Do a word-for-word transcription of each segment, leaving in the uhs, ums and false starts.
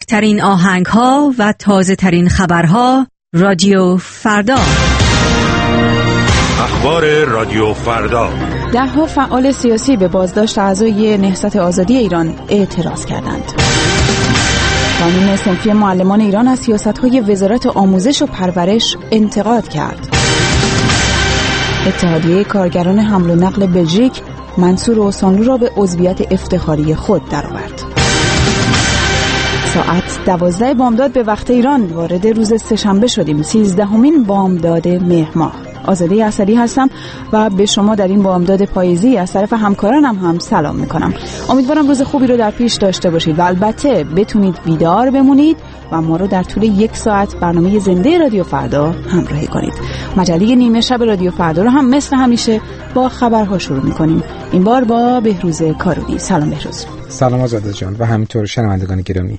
بهترین آهنگ‌ها و تازه‌ترین خبرها رادیو فردا. اخبار رادیو فردا. ده‌ها فعال سیاسی به بازداشت اعضای نهضت آزادی ایران اعتراض کردند. قانون صنفی معلمان ایران از سیاست‌های وزارت آموزش و پرورش انتقاد کرد. اتحادیه کارگران حمل و نقل بلژیک منصور اوسانلو را به عضویت افتخاری خود درآورد. ساعت دوازده بامداد به وقت ایران وارد روز سه‌شنبه شدیم، سیزدهمین بامداد مهر ماه. آزاده اسدی هستم و به شما در این بامداد پاییزی از طرف همکارانم هم سلام میکنم. امیدوارم روز خوبی رو در پیش داشته باشید و البته بتونید بیدار بمونید و ما رو در طول یک ساعت برنامه زنده رادیو فردا همراهی کنید. مجله نیمه شب رادیو فردا رو هم مثل همیشه با خبرها شروع میکنیم. این بار با بهروز کارونی. سلام بهروز. سلام آزاده جان و همینطور شنوندگان گرامی.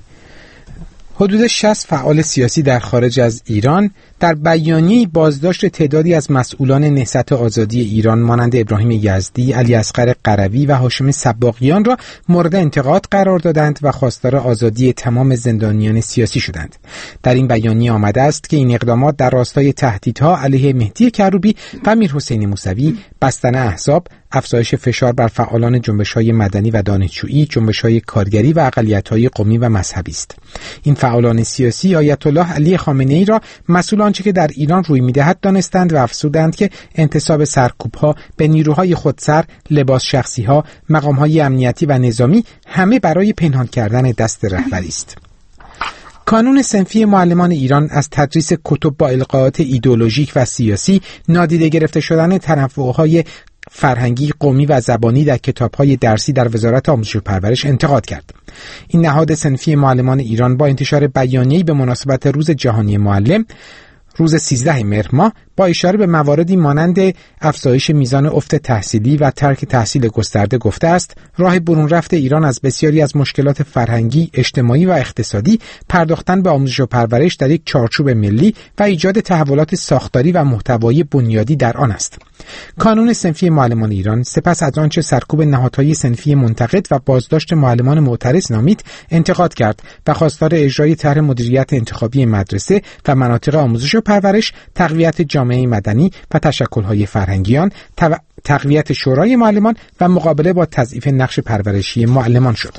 حدود شصت فعال سیاسی در خارج از ایران در بیانیه‌ای بازداشت تعدادی از مسئولان نهضت آزادی ایران مانند ابراهیم یزدی، علی اصغر قروی و هاشم سباقیان را مورد انتقاد قرار دادند و خواستار آزادی تمام زندانیان سیاسی شدند. در این بیانیه آمده است که این اقدامات در راستای تهدیدها علیه مهدی کروبی و میرحسین موسوی، بستن احزاب، افزایش فشار بر فعالان جنبش‌های مدنی و دانشجویی، جنبش‌های کارگری و اقلیت‌های قومی و مذهبی است. این فعالان سیاسی آیت الله علی خامنه‌ای را مسئول آنچه که در ایران روی می‌دهد دانستند و افزودند که انتصاب سرکوب‌ها به نیروهای خودسر، لباس شخصی‌ها، مقام‌های امنیتی و نظامی همه برای پنهان کردن دست رهبری است. کانون صنفی معلمان ایران از تدریس کتب با القاءات ایدئولوژیک و سیاسی، نادیده گرفته شدن تنوع‌های فرهنگی، قومی و زبانی در کتاب‌های درسی در وزارت آموزش و پرورش انتقاد کرد. این نهاد صنفی معلمان ایران با انتشار بیانیه‌ای به مناسبت روز جهانی معلم روز سیزده مهر ماه با اشاره به مواردی مانند افزایش میزان افت تحصیلی و ترک تحصیل گسترده گفته است راه برون رفت ایران از بسیاری از مشکلات فرهنگی، اجتماعی و اقتصادی پرداختن به آموزش و پرورش در یک چارچوب ملی و ایجاد تحولات ساختاری و محتوایی بنیادی در آن است. کانون صنفی معلمان ایران سپس از آنچه سرکوب نهادهای صنفی منتقد و بازداشت معلمان معترض نامید انتقاد کرد و خواستار اجرای طرح مدیریت انتخابی مدرسه و مناطق آموزش و پرورش، تقویت جامعه مدنی و تشکل‌های فرهنگیان، تقویت شورای معلمان و مقابله با تضعیف نقش پرورشی معلمان شد.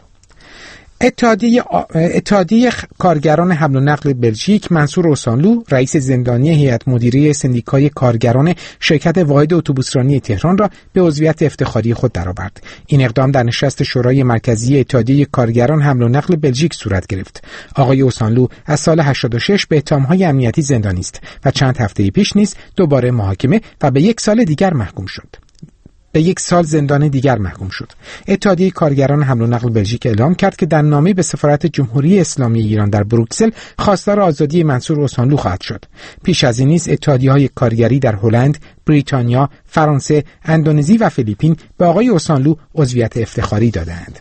اتحادیه اتحادیه کارگران حمل و نقل بلژیک منصور اوسانلو، رئیس زندانی هیئت مدیره سندیکای کارگران شرکت واحد اتوبوسرانی تهران را به عضویت افتخاری خود درآورد. این اقدام در نشست شورای مرکزی اتحادیه کارگران حمل و نقل بلژیک صورت گرفت. آقای اوسانلو از سال هشتاد و شش به اتهام‌های امنیتی زندانی است و چند هفته پیش نیز دوباره محاکمه و به یک سال دیگر محکوم شد. به یک سال زندان دیگر محکوم شد. اتحادیه کارگران حمل و نقل بلژیک اعلام کرد که در نامه به سفارت جمهوری اسلامی ایران در بروکسل خواستار آزادی منصور اوسانلو خواهد شد. پیش از این نیز اتحادیه‌های کارگری در هلند، بریتانیا، فرانسه، اندونزی و فیلیپین به آقای اوسانلو عضویت افتخاری دادند.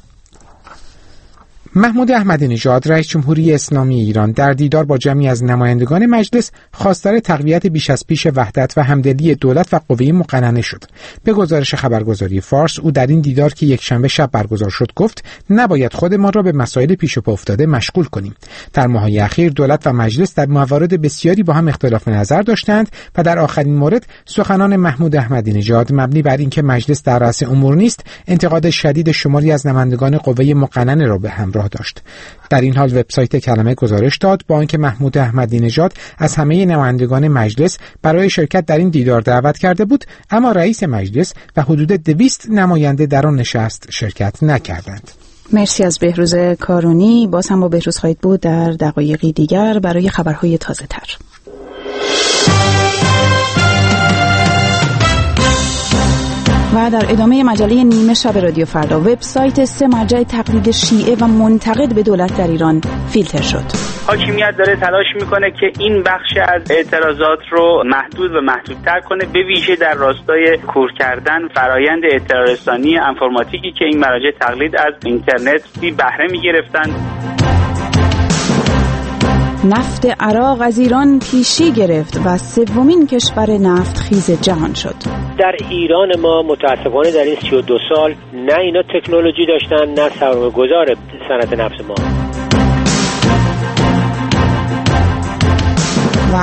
محمود احمدی نژاد رئیس جمهوری اسلامی ایران در دیدار با جمعی از نمایندگان مجلس خواستار تقویت بیش از پیش وحدت و همدلی دولت و قوه مقننه شد. به گزارش خبرگزاری فارس، او در این دیدار که یک شنبه شب برگزار شد گفت نباید خودمان را به مسائل پیش پا افتاده مشغول کنیم. در ماه‌های اخیر دولت و مجلس در موارد بسیاری با هم اختلاف نظر داشتند و در آخرین مورد سخنان محمود احمدی نژاد مبنی بر اینکه مجلس در رأس امور نیست، انتقاد شدید شماری از نمایندگان قوه مقننه را به همراه داشت. در این حال وبسایت کلمه گزارش داد با اینکه محمود احمدی نژاد از همه نمایندگان مجلس برای شرکت در این دیدار دعوت کرده بود، اما رئیس مجلس و حدود دویست نماینده در آن نشست شرکت نکردند. مرسی از بهروز کارونی. باز هم با بهروز خواهید بود در دقایقی دیگر برای خبرهای تازه تر. و در ادامه مجله نیمه شب رادیو فردا، وبسایت سه مرجع تقلید شیعه و منتقد به دولت در ایران فیلتر شد. حاکمیت داره تلاش میکنه که این بخش از اعتراضات رو محدود و محدودتر کنه، به ویژه در راستای کور کردن فرایند اطلاع رسانی انفرماتیکی که این مراجع تقلید از اینترنت بی بهره میگرفتن. نفت عراق از ایران پیشی گرفت و سومین کشور نفت خیز جهان شد. در ایران ما متاسفانه در این سی و دو سال نه اینا تکنولوژی داشتن نه سرمایه‌گذار صنعت نفت ما.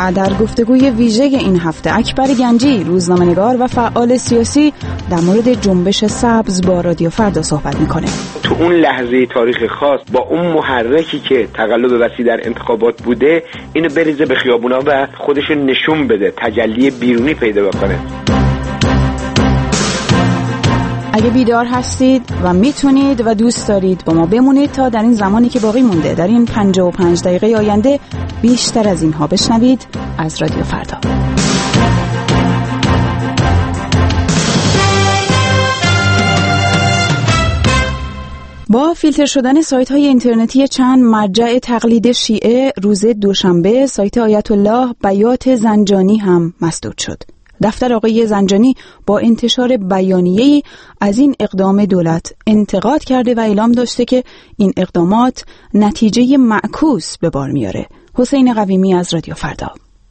و در گفتگوی ویژه این هفته اکبر گنجی، روزنامه‌نگار و فعال سیاسی، در مورد جنبش سبز با رادیو فردا صحبت میکنه. تو اون لحظه تاریخ خاص با اون محرکی که تقلب وسیع در انتخابات بوده، اینو بریزه به خیابونا و خودشو نشون بده، تجلی بیرونی پیدا بکنه. اگه بیدار هستید و میتونید و دوست دارید با ما بمونید تا در این زمانی که باقی مونده، در این پنجاه و پنج دقیقه آینده، بیشتر از اینها بشنوید از رادیو فردا. با فیلتر شدن سایت های اینترنتی چند مرجع تقلید شیعه، روز دوشنبه سایت آیت الله بیات زنجانی هم مسدود شد. دفتر آقای زنجانی با انتشار بیانیه‌ای از این اقدام دولت انتقاد کرده و اعلام داشته که این اقدامات نتیجه معکوس به بار میاره. حسین قویمی از رادیو فردا.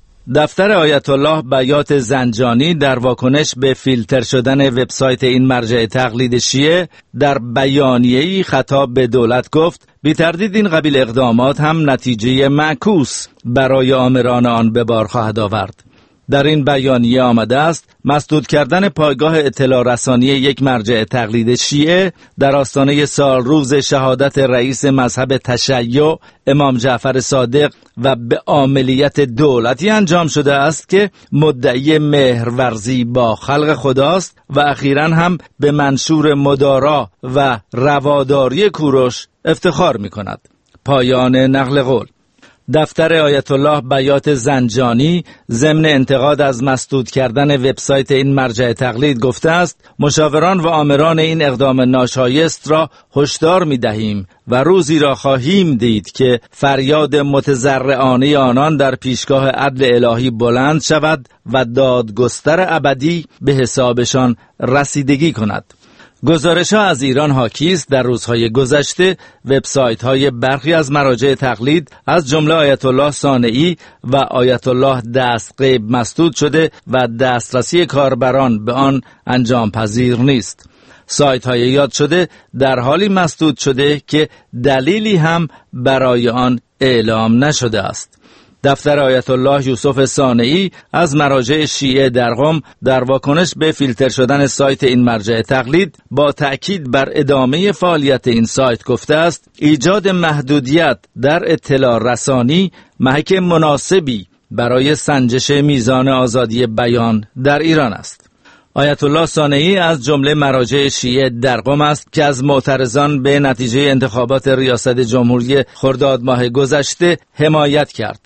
دفتر آیت الله بیات زنجانی در واکنش به فیلتر شدن وبسایت این مرجع تقلید شیعه در بیانیه‌ای خطاب به دولت گفت بی تردید این قبیل اقدامات هم نتیجه معکوس برای آمران آن به بار خواهد آورد. در این بیانیه آمده است مسدود کردن پایگاه اطلاع رسانی یک مرجع تقلید شیعه در آستانه سال روز شهادت رئیس مذهب تشیع امام جعفر صادق و به عاملیت دولتی انجام شده است که مدعی مهرورزی با خلق خداست و اخیراً هم به منشور مدارا و رواداری کوروش افتخار می کند. پایان نقل قول. دفتر آیت الله بیات زنجانی ضمن انتقاد از مسدود کردن وبسایت این مرجع تقلید گفته است مشاوران و آمران این اقدام ناشایست را هشدار می‌دهیم و روزی را خواهیم دید که فریاد متضرعانه آنان در پیشگاه عدل الهی بلند شود و دادگستر ابدی به حسابشان رسیدگی کند. گزارش‌ها از ایران حاکی است در روزهای گذشته وبسایت‌های برخی از مراجع تقلید از جمله آیت الله صانعی و آیت الله دستغیب مسدود شده و دسترسی کاربران به آن انجام پذیر نیست. سایت‌های یاد شده در حالی مسدود شده که دلیلی هم برای آن اعلام نشده است. دفتر آیت الله یوسف صانعی از مراجع شیعه در قم در واکنش به فیلتر شدن سایت این مرجع تقلید با تأکید بر ادامه فعالیت این سایت گفته است ایجاد محدودیت در اطلاع رسانی محک مناسبی برای سنجش میزان آزادی بیان در ایران است. آیت الله صانعی از جمله مراجع شیعه در قم است که از معترضان به نتیجه انتخابات ریاست جمهوری خرداد ماه گذشته حمایت کرد.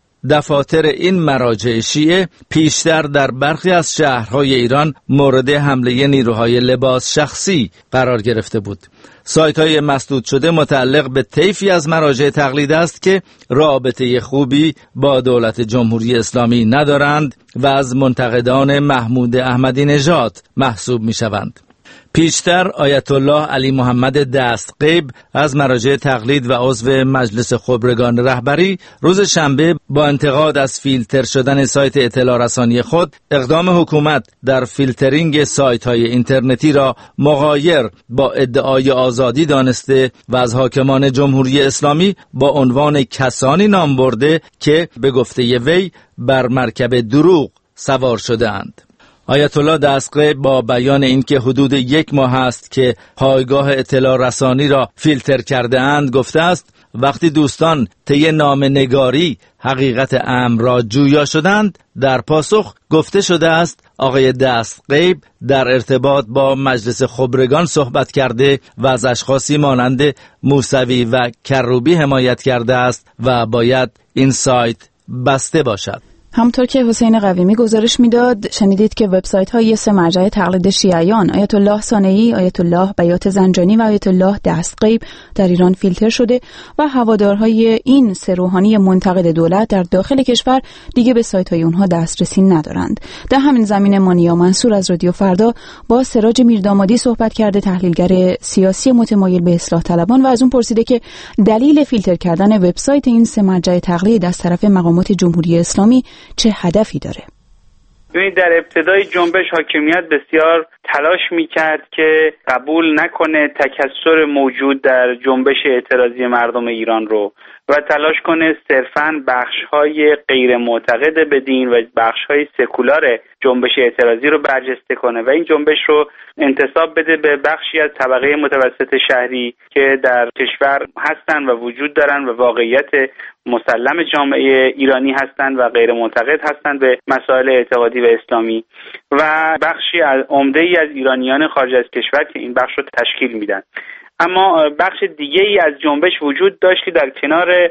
دفاتر این مراجع شیعه پیشتر در برخی از شهرهای ایران مورد حمله نیروهای لباس شخصی قرار گرفته بود. سایت‌های مسدود شده متعلق به طیفی از مراجع تقلید است که رابطه خوبی با دولت جمهوری اسلامی ندارند و از منتقدان محمود احمدی نژاد محسوب می‌شوند. پیشتر آیت الله علی محمد دستغیب از مراجع تقلید و عضو مجلس خبرگان رهبری روز شنبه با انتقاد از فیلتر شدن سایت اطلاع رسانی خود اقدام حکومت در فیلترینگ سایت‌های اینترنتی را مغایر با ادعای آزادی دانسته و از حاکمان جمهوری اسلامی با عنوان کسانی نام برده که به گفته وی بر مرکب دروغ سوار شده‌اند. آیت الله دستغیب با بیان اینکه حدود یک ماه است که پایگاه اطلاع رسانی را فیلتر کرده اند گفته است وقتی دوستان طی نامه‌نگاری حقیقت امر را جویا شدند در پاسخ گفته شده است آقای دستغیب در ارتباط با مجلس خبرگان صحبت کرده و از اشخاصی مانند موسوی و کروبی حمایت کرده است و باید این سایت بسته باشد. همونطور که حسین قویمی گزارش میداد شنیدید که وبسایت های سه مرجع تقلید شیعیان آیت الله صانعی، آیت الله بیات زنجانی و آیت الله دستغیب در ایران فیلتر شده و هوادارهای این سه روحانی منتقد دولت در داخل کشور دیگه به سایت های اونها دسترسی ندارند. در همین زمینه مانیا منصور از رادیو فردا با سراج میردامادی صحبت کرده، تحلیلگر سیاسی متمایل به اصلاح طلبان، و از اون پرسیده که دلیل فیلتر کردن وبسایت این سه مرجع تقلید از طرف مقامات جمهوری اسلامی چه هدفی داره؟ ببینید در ابتدای جنبش حاکمیت بسیار تلاش میکرد که قبول نکنه تکثر موجود در جنبش اعتراضی مردم ایران رو و تلاش کنه صرفاً بخش‌های غیر معتقد به دین و بخش‌های سکولار جنبش اعتراضی رو برجسته کنه و این جنبش رو انتساب بده به بخشی از طبقه متوسط شهری که در کشور هستن و وجود دارن و واقعیت مسلم جامعه ایرانی هستند و غیر معتقد هستند به مسائل اعتقادی و اسلامی و بخشی از عمده‌ای از ایرانیان خارج از کشور که این بخش رو تشکیل میدن. اما بخش دیگه‌ای از جنبش وجود داشت که در کنار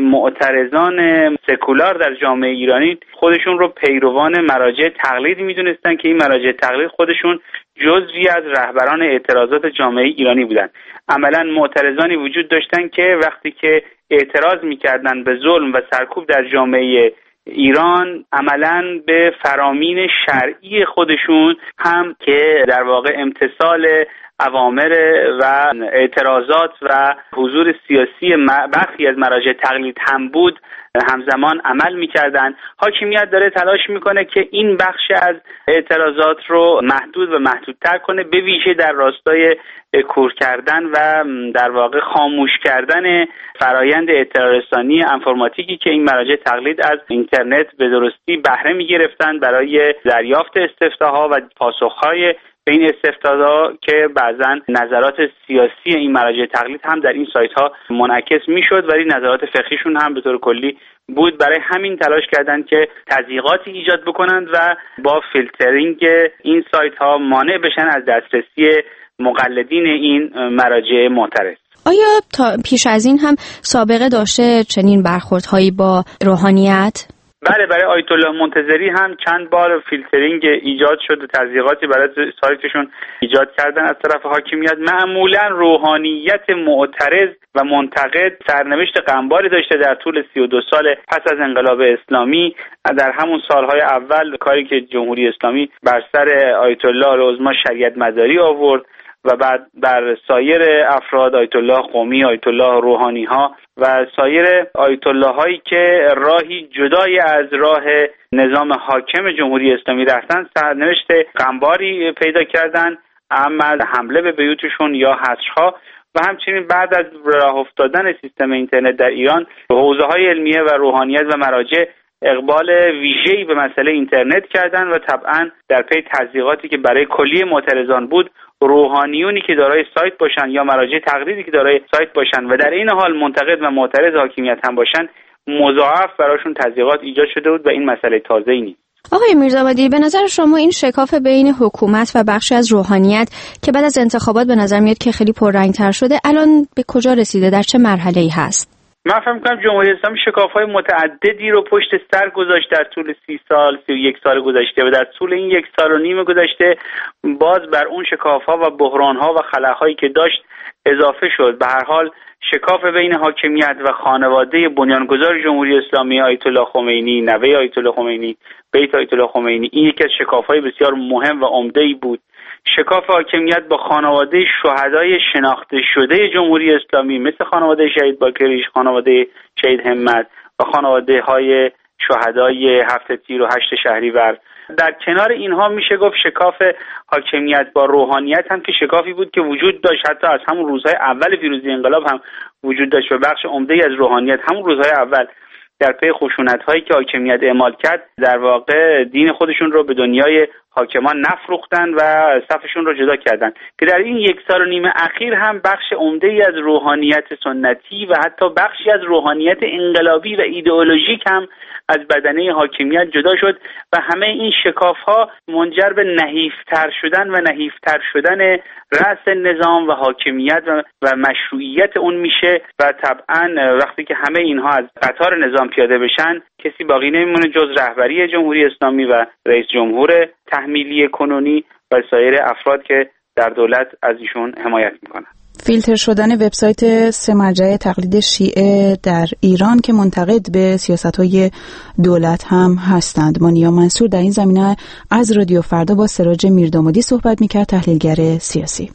معترضان سکولار در جامعه ایرانی خودشون رو پیروان مراجع تقلید میدونستن که این مراجع تقلید خودشون جزئی از رهبران اعتراضات جامعه ایرانی بودن. عملاً معترضانی وجود داشتن که وقتی که اعتراض میکردن به ظلم و سرکوب در جامعه ایران عملاً به فرامین شرعی خودشون هم که در واقع امتثال اوامر و اعتراضات و حضور سیاسی برخی از مراجع تقلید هم بود همزمان عمل می‌کردند. حاکمیت داره تلاش میکنه که این بخش از اعتراضات رو محدود و محدودتر کنه، به ویژه در راستای کور کردن و در واقع خاموش کردن فرایند اطلاع رسانی انفرماتیکی که این مراجع تقلید از اینترنت به درستی بهره می‌گرفتن برای دریافت استفتاها و پاسخ‌های به این استفتادا که بعضا نظرات سیاسی این مراجع تقلید هم در این سایت ها منعکس میشد ولی نظرات فقهیشون هم به طور کلی بود. برای همین تلاش کردند که تضییقاتی ایجاد بکنند و با فیلترینگ این سایت ها مانع بشن از دسترسی مقلدین این مراجع معترض. آیا تا پیش از این هم سابقه داشته چنین برخوردهایی با روحانیت؟ بله، برای آیت الله منتظری هم چند بار فیلترینگ ایجاد شد و تضییقاتی برای سایتشون ایجاد کردن از طرف حاکمیت. معمولا روحانیت معترض و منتقد سرنوشت غمباری داشته در طول سی و دو سال پس از انقلاب اسلامی. در همون سالهای اول کاری که جمهوری اسلامی بر سر آیت الله العظما شریعت مداری آورد و بعد بر سایر افراد آیت الله قمی، آیت الله روحانی ها و سایر آیت الله هایی که راهی جدای از راه نظام حاکم جمهوری اسلامی رفتن سرنوشت غمباری پیدا کردن، اما حمله به بیوتشون یا حذف‌ها و همچنین بعد از راه افتادن سیستم اینترنت در ایران حوزه های علمیه و روحانیت و مراجع اقبال ویژه‌ای به مسئله اینترنت کردن و طبعا در پی تضییقاتی که برای کلیه معترضان بود، روحانیونی که دارای سایت باشن یا مراجع تقلیدی که دارای سایت باشن و در این حال منتقد و معترض حاکمیت هم باشن مضاعف براشون تضییقات ایجاد شده بود و این مسئله تازه‌ای نیست. آقای میرزابادی، به نظر شما این شکاف بین حکومت و بخشی از روحانیت که بعد از انتخابات به نظر میاد که خیلی پررنگ‌تر شده الان به کجا رسیده؟ در چه مرحله‌ای هست؟ من فکر می‌کنم جمهوری اسلامی شکاف‌های متعددی رو پشت سر گذاشت در طول سی سال، سی و یک سال گذشته و در طول این یک سال و نیم گذشته باز بر اون شکاف‌ها و بحران‌ها و خلاهایی که داشت اضافه شد. به هر حال شکاف بین حاکمیت و خانواده بنیانگذار جمهوری اسلامی آیت الله خمینی، نوه آیت الله خمینی، بیت آیت الله خمینی، این یکی از شکاف‌های بسیار مهم و عمده‌ای بود. شکاف حاکمیت با خانواده شهدای شناخته شده جمهوری اسلامی مثل خانواده شهید باکریش، خانواده شهید همت و خانواده های شهدای هفت تیر و هشت شهریور. در کنار اینها میشه گفت شکاف حاکمیت با روحانیت هم که شکافی بود که وجود داشت، حتی از همون روزهای اول پیروزی انقلاب هم وجود داشت و بخش عمده‌ای از روحانیت همون روزهای اول در پی خشونت‌هایی که حاکمیت اعمال کرد در واقع دین خودشون رو به دنیای حاکمان نفروختن و صفشون رو جدا کردن که در این یک سال و نیم اخیر هم بخش عمده‌ای از روحانیت سنتی و حتی بخشی از روحانیت انقلابی و ایدئولوژیک هم از بدنه حاکمیت جدا شد و همه این شکاف‌ها منجر به نحیفتر شدن و نحیفتر شدن رأس نظام و حاکمیت و, و مشروعیت اون میشه و طبعا وقتی که همه اینها از قطار نظام پیاده بشن کسی باقی نمیمونه جز رهبری جمهوری اسلامی و رئیس جمهور تحمیلی کنونی و سایر افراد که در دولت از ایشون حمایت میکنن. فیلتر شدن وبسایت سه مرجع تقلید شیعه در ایران که منتقد به سیاست‌های دولت هم هستند. مانیا منصور در این زمینه از رادیو فردا با سراج میردامادی صحبت میکرد، تحلیلگر سیاسی.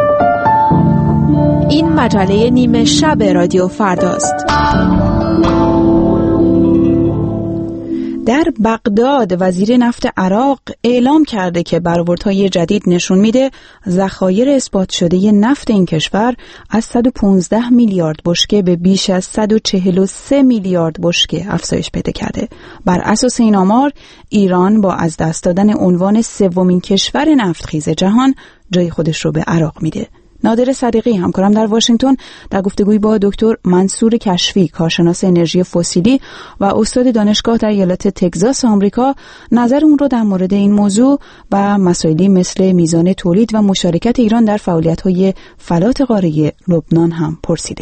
این مجله نیمه شب رادیو فرداست. در در بغداد وزیر نفت عراق اعلام کرده که برآوردهای جدید نشون میده ذخایر اثبات شده نفت این کشور از صد و پانزده میلیارد بشکه به بیش از صد و چهل و سه میلیارد بشکه افزایش پیدا کرده. بر اساس این آمار ایران با از دست دادن عنوان سومین کشور نفتخیز جهان جای خودش رو به عراق میده. نادر صدیقی همکارم در واشنگتن در گفتگوی با دکتر منصور کشفی کارشناس انرژی فسیلی و استاد دانشگاه در ایالت تگزاس آمریکا نظر اون رو در مورد این موضوع و مسائلی مثل میزان تولید و مشارکت ایران در فعالیت‌های فلات قاره لبنان هم پرسیده.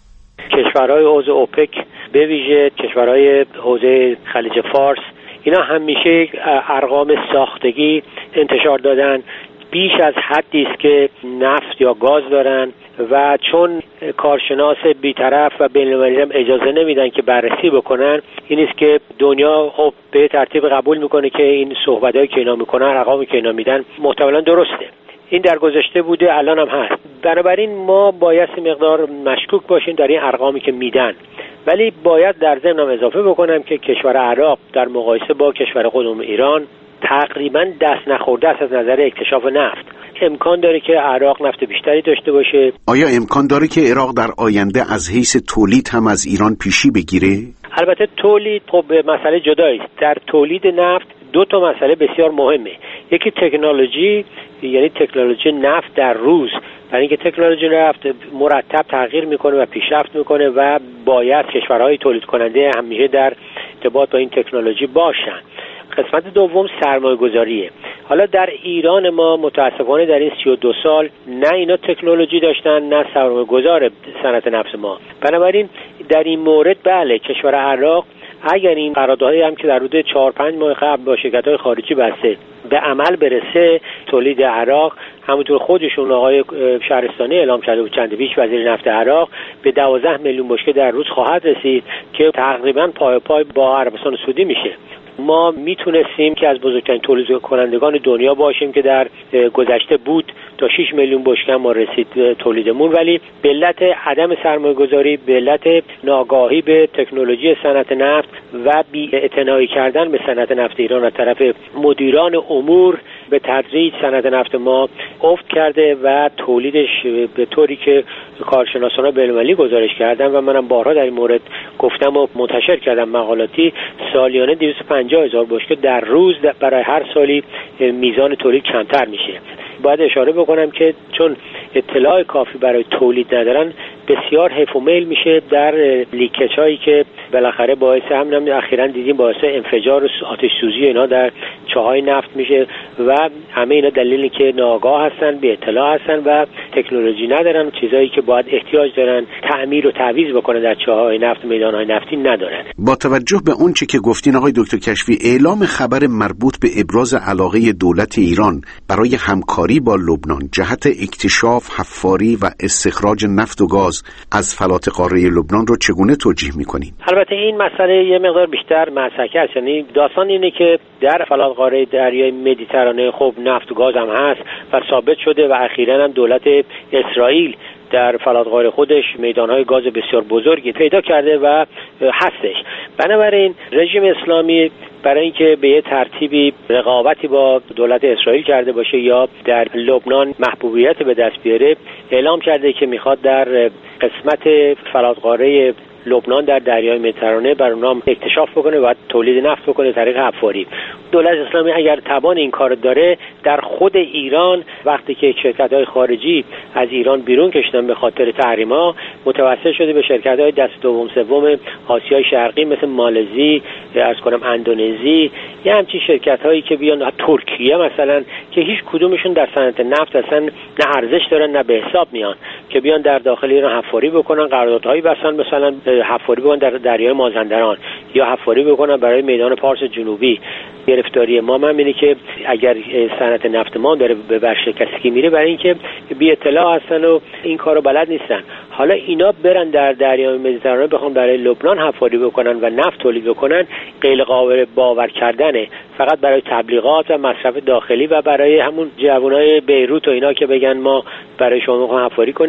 کشورهای حوزه اوپک به ویژه کشورهای حوزه خلیج فارس اینا همیشه ارقام ساختگی انتشار دادن بیش از حدی است که نفت یا گاز دارن و چون کارشناس بی‌طرف و بین‌المللی هم اجازه نمیدن که بررسی بکنن، این است که دنیا خب به ترتیب قبول میکنه که این صحبتایی که اینا میکنن، ارقامی که اینا میدن محتملاً درسته. این در گذشته بوده، الان هم هست. بنابراین ما باید مقدار مشکوک باشیم در این ارقامی که میدن، ولی باید در ضمن هم اضافه بکنم که کشور عراق در مقایسه با کشور خودمون ایران تقریبا دست نخورده است از نظر اکتشاف نفت. امکان داره که عراق نفت بیشتری داشته باشه. آیا امکان داره که عراق در آینده از حیث تولید هم از ایران پیشی بگیره؟ البته تولید خب مسئله جدایی است. در تولید نفت دو تا مسئله بسیار مهمه. یکی تکنولوژی، یعنی تکنولوژی نفت در روز، برای اینکه تکنولوژی نفت مرتب تغییر میکنه و پیشرفت میکنه و باید کشورهای تولید کننده همیشه در ارتباط با این تکنولوژی باشن. قسمت دوم سرمایه گذاریه. حالا در ایران ما متاسفانه در این سی و دو سال نه اینا تکنولوژی داشتن نه سرمایه گذار صنعت نفت ما. بنابراین در این مورد بله کشور عراق اگر این قراردادهایی هم که در حدود چهار پنج ماه قبل با شرکت‌های خارجی بسته به عمل برسه، تولید عراق همونطور خودشون آقای شهرستانی اعلام کرده بود چند پیش وزیر نفت عراق به دوازده میلیون بشکه در روز خواهد رسید که تقریبا پای پای با عربستان سعودی میشه. ما میتونستیم که از بزرگترین تولید کنندگان دنیا باشیم که در گذشته بود تا شش میلیون بشکه ما رسید تولیدمون، ولی به علت عدم سرمایه گذاری، به علت ناآگاهی به تکنولوژی صنعت نفت و بی‌اعتنایی کردن به صنعت نفت ایران از طرف مدیران امور به تدریج صنعت نفت ما افت کرده و تولیدش به طوری که کارشناسان بین‌المللی گزارش کردن و منم بارها در این مورد گفتم و منتشر کردم مقالاتی، سالیانه دویست و پنجاه هزار بشکه در روز برای هر سالی میزان تولید کمتر میشه. باید اشاره بکنم که چون اطلاع کافی برای تولید ندارن بسیار حیف و میل میشه در لیکج هایی که بالاخره باعث همین اخیراً دیدیم باعث انفجار و آتش سوزی اینا در چاهای نفت میشه و همه اینا دلیلی که ناآگاه هستن، بی اطلاع هستن و تکنولوژی ندارن، چیزایی که باید احتیاج دارن تعمیر و تعویض بکنن در چاهای نفت، میدانهای نفتی ندارن. با توجه به اون چه که گفتین آقای دکتر کشفی، اعلام خبر مربوط به ابراز علاقه دولت ایران برای همکاری با لبنان جهت اکتشاف، حفاری و استخراج نفت و گاز از فلات قاره لبنان رو چگونه توجیه می‌کنین؟ البته این مسئله یه مقدار بیشتر مسلکی است. یعنی داستان اینه که در فلات قاره دریای مدیترانه خب نفت و گاز هم هست و ثابت شده و اخیراً هم دولت اسرائیل در فلات قاره خودش میدانهای گاز بسیار بزرگی پیدا کرده و هستش. بنابراین رژیم اسلامی برای اینکه به یه ترتیبی رقابتی با دولت اسرائیل کرده باشه یا در لبنان محبوبیت به دست بیاره، اعلام کرده که میخواد در قسمت فلات قاره لبنان در دریای مدیترانه بر اونام اکتشاف بکنه و تولید نفت بکنه طریق حفاری. دولت اسلامی اگر توان این کار داره، در خود ایران وقتی که شرکت‌های خارجی از ایران بیرون کشیدن به خاطر تحریم‌ها، متوسل شده به شرکت‌های دست دوم سوم آسیای شرقی مثل مالزی، عرض کنم اندونزی، یا همچین شرکت‌هایی که بیان ترکیه مثلا که هیچ کدومشون در صنعت نفت اصلا نه ارزش دارن نه به حساب میان، که بیان در داخل ایران حفاری بکنن، قراردادهایی بسن مثلا حفاری بکنن در دریای مازندران یا حفاری بکنن برای میدان پارس جنوبی. گرفتاری ما من اینه که اگر صنعت نفت ما داره به ورشکستگی میره برای اینکه بی اطلاع هستن و این کارو بلد نیستن. حالا اینا برن در دریای مدیترانه بخوام برای لبنان حفاری بکنن و نفت تولید بکنن، غیر قابل باور کردنه. فقط برای تبلیغات و مصرف داخلی و برای همون جوانای بیروت و اینا که بگن ما برای شما میخوایم حفاری کنیم.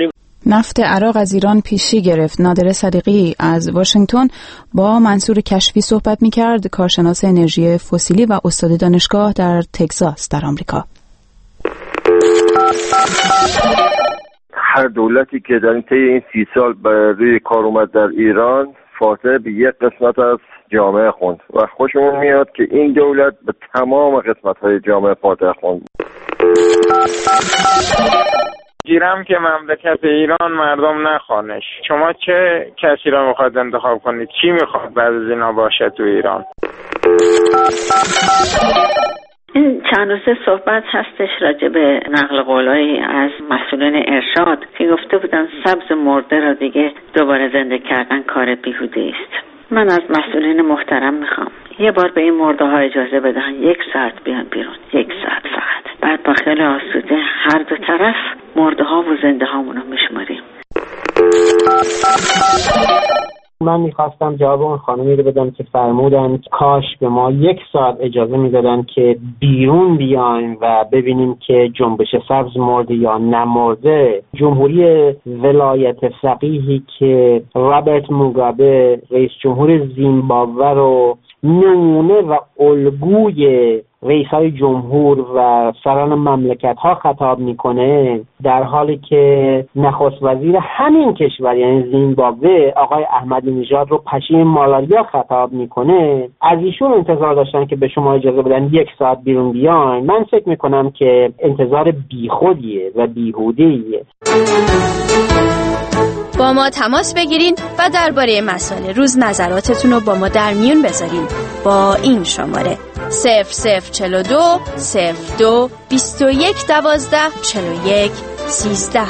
نفت عراق از ایران پیشی گرفت. نادر صدیقی از واشنگتن با منصور کشفی صحبت می‌کرد، کارشناس انرژی فسیلی و استاد دانشگاه در تگزاس در آمریکا. هر دولتی که در این طی این سی سال به روی کار اومد در ایران فاتح به یک قسمت از جامعه خوند و خوشمون میاد که این دولت به تمام قسمت‌های جامعه فاتح خوند. گیرم که مملکت ایران مردم نخوانش. شما چه کسی را میخواد انتخاب کنید؟ کی میخواد بعد از اینا باشه تو ایران؟ این چند روزه صحبت هستش راجع به نقل قولایی از مسئولین ارشاد که گفته بودن سبز مرده را دیگه دوباره زنده کردن کار بیهوده است. من از مسئولین محترم میخوام یه بار به این مرده ها اجازه بدن یک ساعت بیان بیرون، یک ساعت فقط. بعد با خیال آسوده هر دو طرف مرده ها و زنده هامونو میشماریم. من میخواستم جواب اون خانمی رو بدم که فرمودن کاش به ما یک ساعت اجازه میدادن که بیرون بیایم و ببینیم که جنبش سبز مرده یا نمرده. جمهوری ولایت فقیهی که رابرت موگابه رئیس جمهور زیمبابوه رو نمونه و الگوی رئیسای جمهور و سران مملکت ها خطاب میکنه، در حالی که نخست وزیر همین کشور یعنی زیمبابوه آقای احمدی نژاد رو پشیم مالاریا خطاب میکنه، از ایشون انتظار داشتن که به شما اجازه بدن یک ساعت بیرون بیاین. من فکر میکنم که انتظار بیخودیه و بیهوده‌ایه. با ما تماس بگیرین و درباره مسائل روز نظراتتون رو با ما در میون بذارین با این شماره صفر صفر چهل و دو صفر دو بیست و یک دوازده چهل و یک سیزده.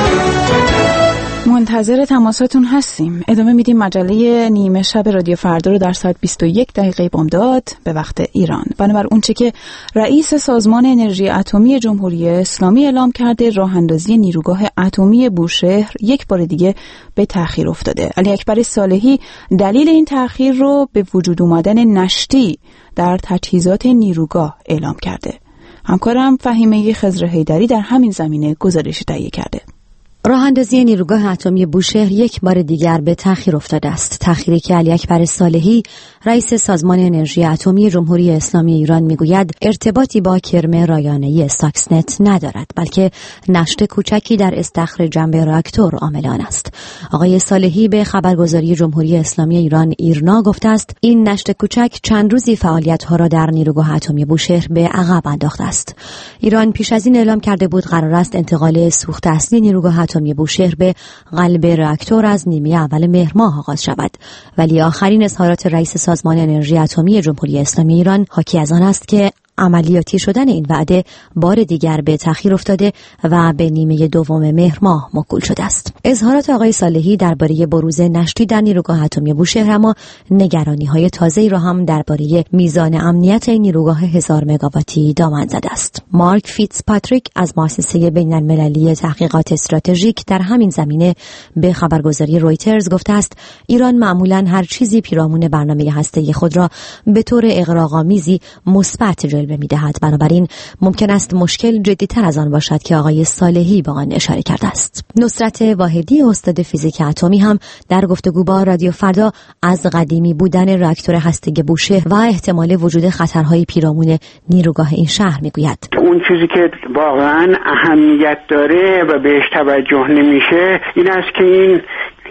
منتظر تماساتون هستیم. ادامه میدیم مجله نیمه شب رادیو فردا رو در ساعت بیست و یک دقیقه بامداد به وقت ایران. بنابر اونچه که رئیس سازمان انرژی اتمی جمهوری اسلامی اعلام کرده، راه اندازی نیروگاه اتمی بوشهر یک بار دیگه به تأخیر افتاده. علی اکبر صالحی دلیل این تأخیر رو به وجود اومدن نشتی در تجهیزات نیروگاه اعلام کرده. همکارم فهیمه خضر حیدری در همین زمینه گزارش تهیه کرده. راه اندازی نیروگاه اتمی بوشهر یک بار دیگر به تأخیر افتاده است. تأخیری که علی اکبر صالحی رئیس سازمان انرژی اتمی جمهوری اسلامی ایران میگوید ارتباطی با کرم رایانه‌ای ساکسنت ندارد، بلکه نشت کوچکی در استخر جنب راکتور عامل آن است. آقای صالحی به خبرگزاری جمهوری اسلامی ایران ایرنا گفته است این نشت کوچک چند روزی فعالیت‌ها را در نیروگاه اتمی بوشهر به عقب انداخته است. ایران پیش از این اعلام کرده بود قرار است انتقال سوخت اصلی نیروگاه اتمی بوشهر به قلب راکتور از نیمه اول مهر ماه آغاز شود، ولی آخرین اظهارات رئیس سازمان انرژی اتمی جمهوری اسلامی ایران حاکی از آن است که عملیاتی شدن این وعده بار دیگر به تأخیر افتاده و به نیمه دوم مهر ماه موکول شده است. اظهارات آقای صالحی درباره بروز نشتی در نیروگاه اتمی بوشهر اما نگرانی‌های تازه‌ای را هم درباره میزان امنیت این نیروگاه هزار مگاواتی دامن زده است. مارک فیتز پاتریک از مؤسسه بین‌المللی تحقیقات استراتژیک در همین زمینه به خبرگزاری رویترز گفته است ایران معمولاً هر چیزی پیرامون برنامه هسته‌ای خود را به طور اغراق‌آمیزی مثبت جلوه می‌دهد، بنابراین ممکن است مشکل جدی‌تر از آن باشد که آقای صالحی به آن اشاره کرده است. نصرت واحدی استاد فیزیک اتمی هم در گفتگو با رادیو فردا از قدیمی بودن راکتور هسته‌ای بوشهر و احتمال وجود خطرهای پیرامون نیروگاه این شهر میگوید. اون چیزی که واقعا اهمیت داره و بهش توجه نمیشه این است که این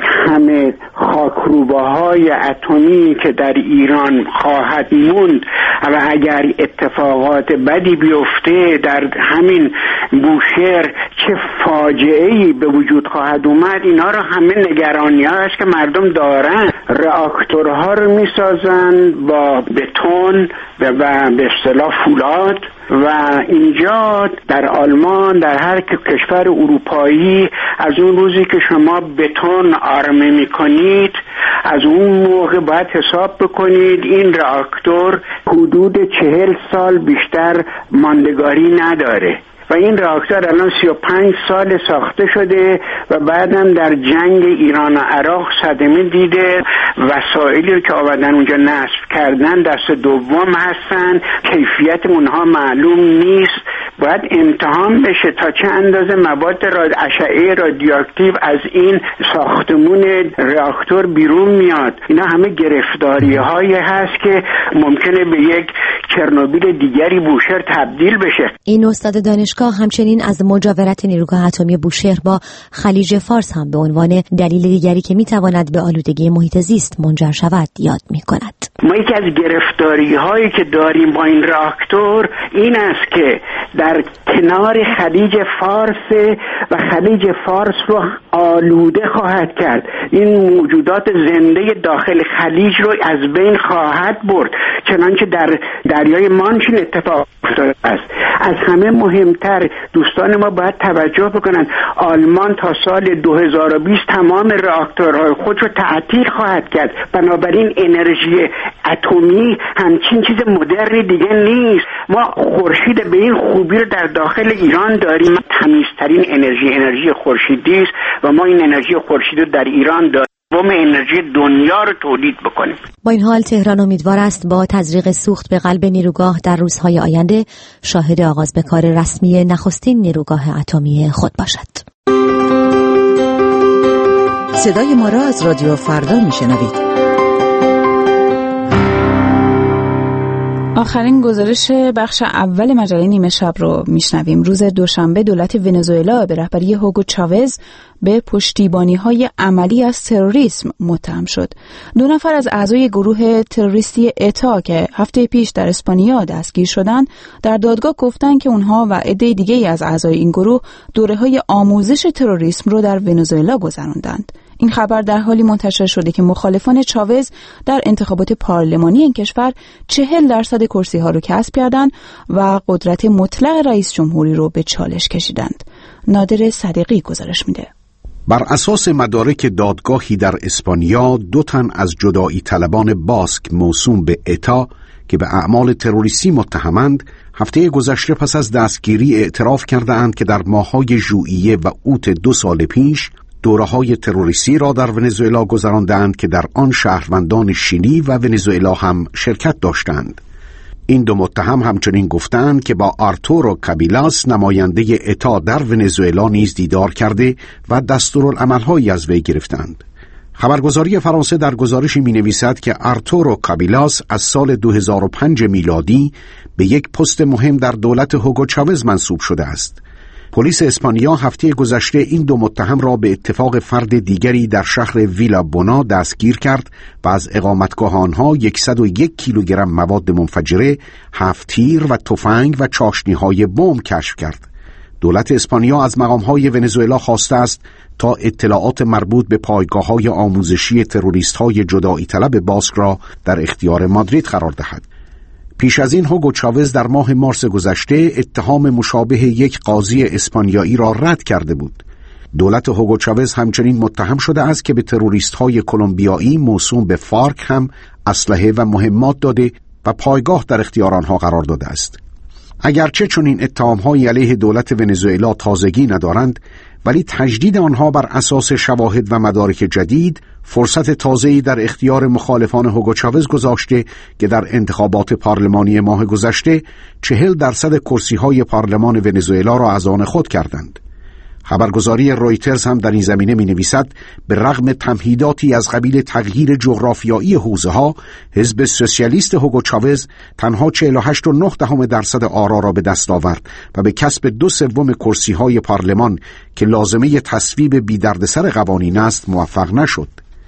همه خاکروباهای اتمی که در ایران خواهد موند و اگر اتفاقات بدی بیفته در همین بوشهر چه فاجعه‌ای به وجود خواهد اومد، اینا رو همه نگرانی ها است که مردم دارن. راکتورها رو میسازن با بتون و به اصطلاح فولاد و اینجا در آلمان در هر کشور اروپایی از اون روزی که شما بتون آرمه میکنید از اون موقع باید حساب بکنید این راکتور حدود چهل سال بیشتر ماندگاری نداره و این راکتور الان سی و پنج سال ساخته شده و بعدم در جنگ ایران و عراق صدمه دیده. وسایلی که آوردن اونجا نصب کردن دست دوم هستن، کیفیت اونها معلوم نیست. باید امتحان بشه تا چه اندازه مواد راد اشعه رادیواکتیو از این ساختمون راکتور بیرون میاد. اینا همه گرفتاری هایی هست که ممکنه به یک چرنوبیل دیگری بوشهر تبدیل بشه. این استاد دانشگاه همچنین از مجاورت نیروگاه اتمی بوشهر با خلیج فارس هم به عنوان دلیل دیگری که میتواند به آلودگی محیط زیست منجر شود یاد میکند. ما یکی از گرفتاری هایی که داریم با این راکتور این است که در کنار خلیج فارس و خلیج فارس رو آلوده خواهد کرد. این موجودات زنده داخل خلیج رو از بین خواهد برد، چنانچه در دریای مانچین اتفاق افتاده است. از همه مهمتر دوستان ما باید توجه بکنن، آلمان تا سال دو هزار و بیست تمام راکتورهای خود رو تعطیل خواهد کرد. بنابراین انرژی اتمی همچین چیز مدرنی دیگه نیست. ما خورشید به این خوبی رو در داخل ایران داریم. تمیزترین انرژی انرژی خورشیدی است و ما این انرژی خورشیدی رو در ایران داریم. بم انرژی دنیا رو تولید بکنیم. با این حال تهران امیدوار است با تزریق سوخت به قلب نیروگاه در روزهای آینده شاهد آغاز به کار رسمی نخستین نیروگاه اتمی خود باشد. صدای ما را از رادیو فردا میشنوید. آخرین گزارش بخش اول مجله نیمه شب رو میشنویم. روز دوشنبه دولت ونزوئلا به رهبری هوگو چاوز به پشتیبانی‌های عملی از تروریسم متهم شد. دو نفر از اعضای گروه تروریستی اتا که هفته پیش در اسپانیا دستگیر شدند، در دادگاه گفتند که اونها و عده دیگه‌ای از اعضای این گروه دوره‌های آموزش تروریسم رو در ونزوئلا گذراندند. این خبر در حالی منتشر شده که مخالفان چاوز در انتخابات پارلمانی این کشور چهل درصد کرسی ها رو کسب کردند و قدرت مطلق رئیس جمهوری رو به چالش کشیدند. نادر صدیقی گزارش میده. بر اساس مدارک دادگاهی در اسپانیا، دو تن از جدایی طلبان باسک موسوم به اتا که به اعمال تروریستی متهمند، هفته گذشته پس از دستگیری اعتراف کردند که در ماه‌های ژوئیه و اوت دو سال پیش دوره‌های تروریستی را در ونزوئلا گذراندند که در آن شهروندان شیلی و ونزوئلا هم شرکت داشتند. این دو متهم همچنین گفتند که با آرتورو کابیلاس نماینده اتا در ونزوئلا نیز دیدار کرده و دستورالعمل‌هایی از وی گرفتند. خبرگزاری فرانسه در گزارشی می‌نویسد که آرتورو کابیلاس از سال دو هزار و پنج میلادی به یک پست مهم در دولت هوگو چاوز منصوب شده است. پلیس اسپانیا هفته گذشته این دو متهم را به اتفاق فرد دیگری در شهر ویلا بونا دستگیر کرد و از اقامتگاه آنها صد و یک کیلوگرم مواد منفجره، هفت تیر و تفنگ و چاشنی‌های بمب کشف کرد. دولت اسپانیا از مقام‌های ونزوئلا خواسته است تا اطلاعات مربوط به پایگاه‌های آموزشی تروریست‌های جدایی طلب باسک را در اختیار مادرید قرار دهد. پیش از این هوگو چاوز در ماه مارس گذشته اتهام مشابه یک قاضی اسپانیایی را رد کرده بود. دولت هوگو چاوز همچنین متهم شده است که به تروریست‌های کلمبیایی موسوم به فارک هم اسلحه و مهمات داده و پایگاه در اختیار آنها قرار داده است. اگرچه چنین اتهام‌های علیه دولت ونزوئلا تازگی ندارند، ولی تجدید آنها بر اساس شواهد و مدارک جدید فرصت تازه‌ای در اختیار مخالفان هوگو چاوز گذاشته که در انتخابات پارلمانی ماه گذشته چهل درصد کرسی‌های پارلمان ونزوئلا را از آن خود کردند. خبرگزاری رویترز هم در این زمینه می‌نویسد به رغم تمهیداتی از قبیل تغییر جغرافیایی حوزه‌ها، حزب سوسیالیست هوگو چاوز تنها چهل و هشت و نه دهم درصد آرا را به دست آورد و به کسب دو سوم کرسی‌های پارلمان که لازمه تصویب بی‌دردسر قوانین است موفق نشد.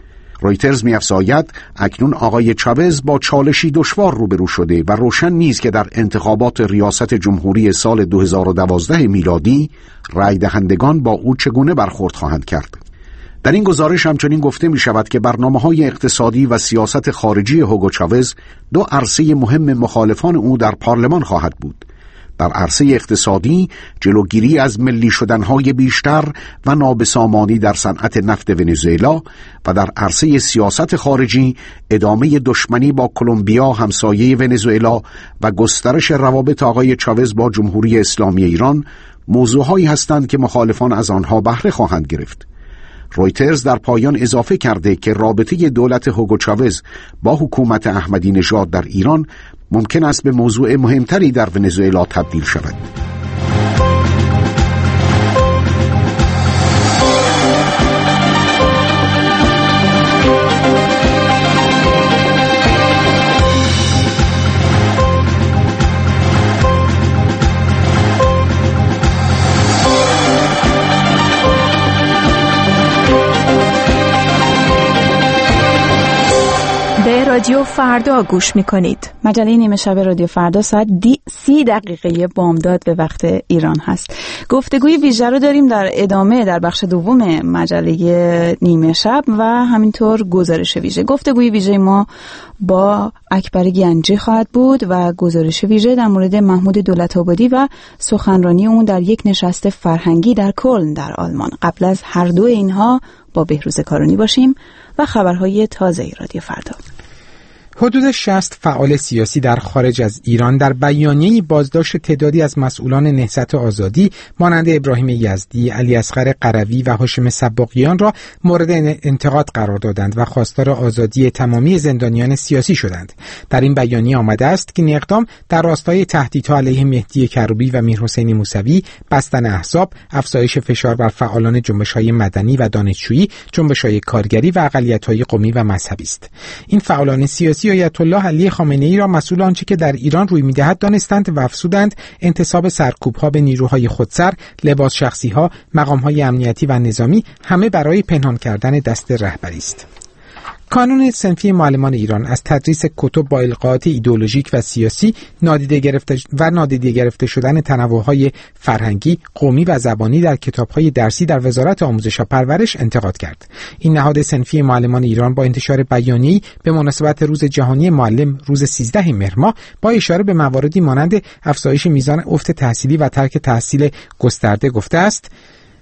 رویترز می‌افزاید اکنون آقای چاوز با چالشی دشوار روبرو شده و روشن نیست که در انتخابات ریاست جمهوری سال دو هزار و دوازده میلادی رای دهندگان با او چگونه برخورد خواهند کرد. در این گزارش همچنین گفته می شود که برنامه‌های اقتصادی و سیاست خارجی هوگو چاوز دو عرصه مهم مخالفان او در پارلمان خواهد بود. در عرصه اقتصادی جلوگیری از ملی شدنهای بیشتر و نابسامانی در صنعت نفت ونزوئلا و در عرصه سیاست خارجی ادامه دشمنی با کلمبیا همسایه ونزوئلا و گسترش روابط آقای چاوز با جمهوری اسلامی ایران موضوعهایی هستند که مخالفان از آنها بهره خواهند گرفت. رویترز در پایان اضافه کرده که رابطه دولت هوگو چاوز با حکومت احمدی نژاد در ایران ممکن است به موضوع مهمتری در ونزوئلا تبدیل شود. رادیو فردا گوش میکنید. مجله نیمه شب رادیو فردا ساعت دی سی دقیقه بامداد به وقت ایران هست. گفتگوی ویژه رو داریم در ادامه در بخش دوم مجله نیمه شب و همینطور گزارش ویژه. گفتگوی ویژه ما با اکبر گنجی خواهد بود و گزارش ویژه در مورد محمود دولت‌آبادی و سخنرانی اون در یک نشست فرهنگی در کلن در آلمان. قبل از هر دو اینها با بهروز کارونی باشیم و خبرهای تازه رادیو فردا. حدود شصت فعال سیاسی در خارج از ایران در بیانیه‌ای بازداشت تعدادی از مسئولان نهضت آزادی مانند ابراهیم یزدی، علی اصغر قروی و هاشم سباقیان را مورد انتقاد قرار دادند و خواستار آزادی تمامی زندانیان سیاسی شدند. در این بیانیه آمده است که این اقدام در راستای تهدیدها علیه مهدی کروبی و میرحسین موسوی، بستن احزاب، افزایش فشار بر فعالان جنبش‌های مدنی و دانشجویی، جنبش‌های کارگری و اقلیت‌های قومی و مذهبی است. این فعالان سیاسی آیت الله علی خامنه‌ای را مسئول آنچه که در ایران روی می‌دهد دانستند و افزودند انتصاب سرکوب‌ها به نیروهای خودسر، لباس شخصی‌ها، مقام‌های امنیتی و نظامی همه برای پنهان کردن دست رهبری است. کانون صنفی معلمان ایران از تدریس کتب با القاءات ایدئولوژیک و سیاسی نادیده گرفته و نادیده گرفته شدن تنوع‌های فرهنگی، قومی و زبانی در کتاب‌های درسی در وزارت آموزش و پرورش انتقاد کرد. این نهاد صنفی معلمان ایران با انتشار بیانیه‌ای به مناسبت روز جهانی معلم روز سیزده مهر ماه با اشاره به مواردی مانند افزایش میزان افت تحصیلی و ترک تحصیل گسترده گفته است: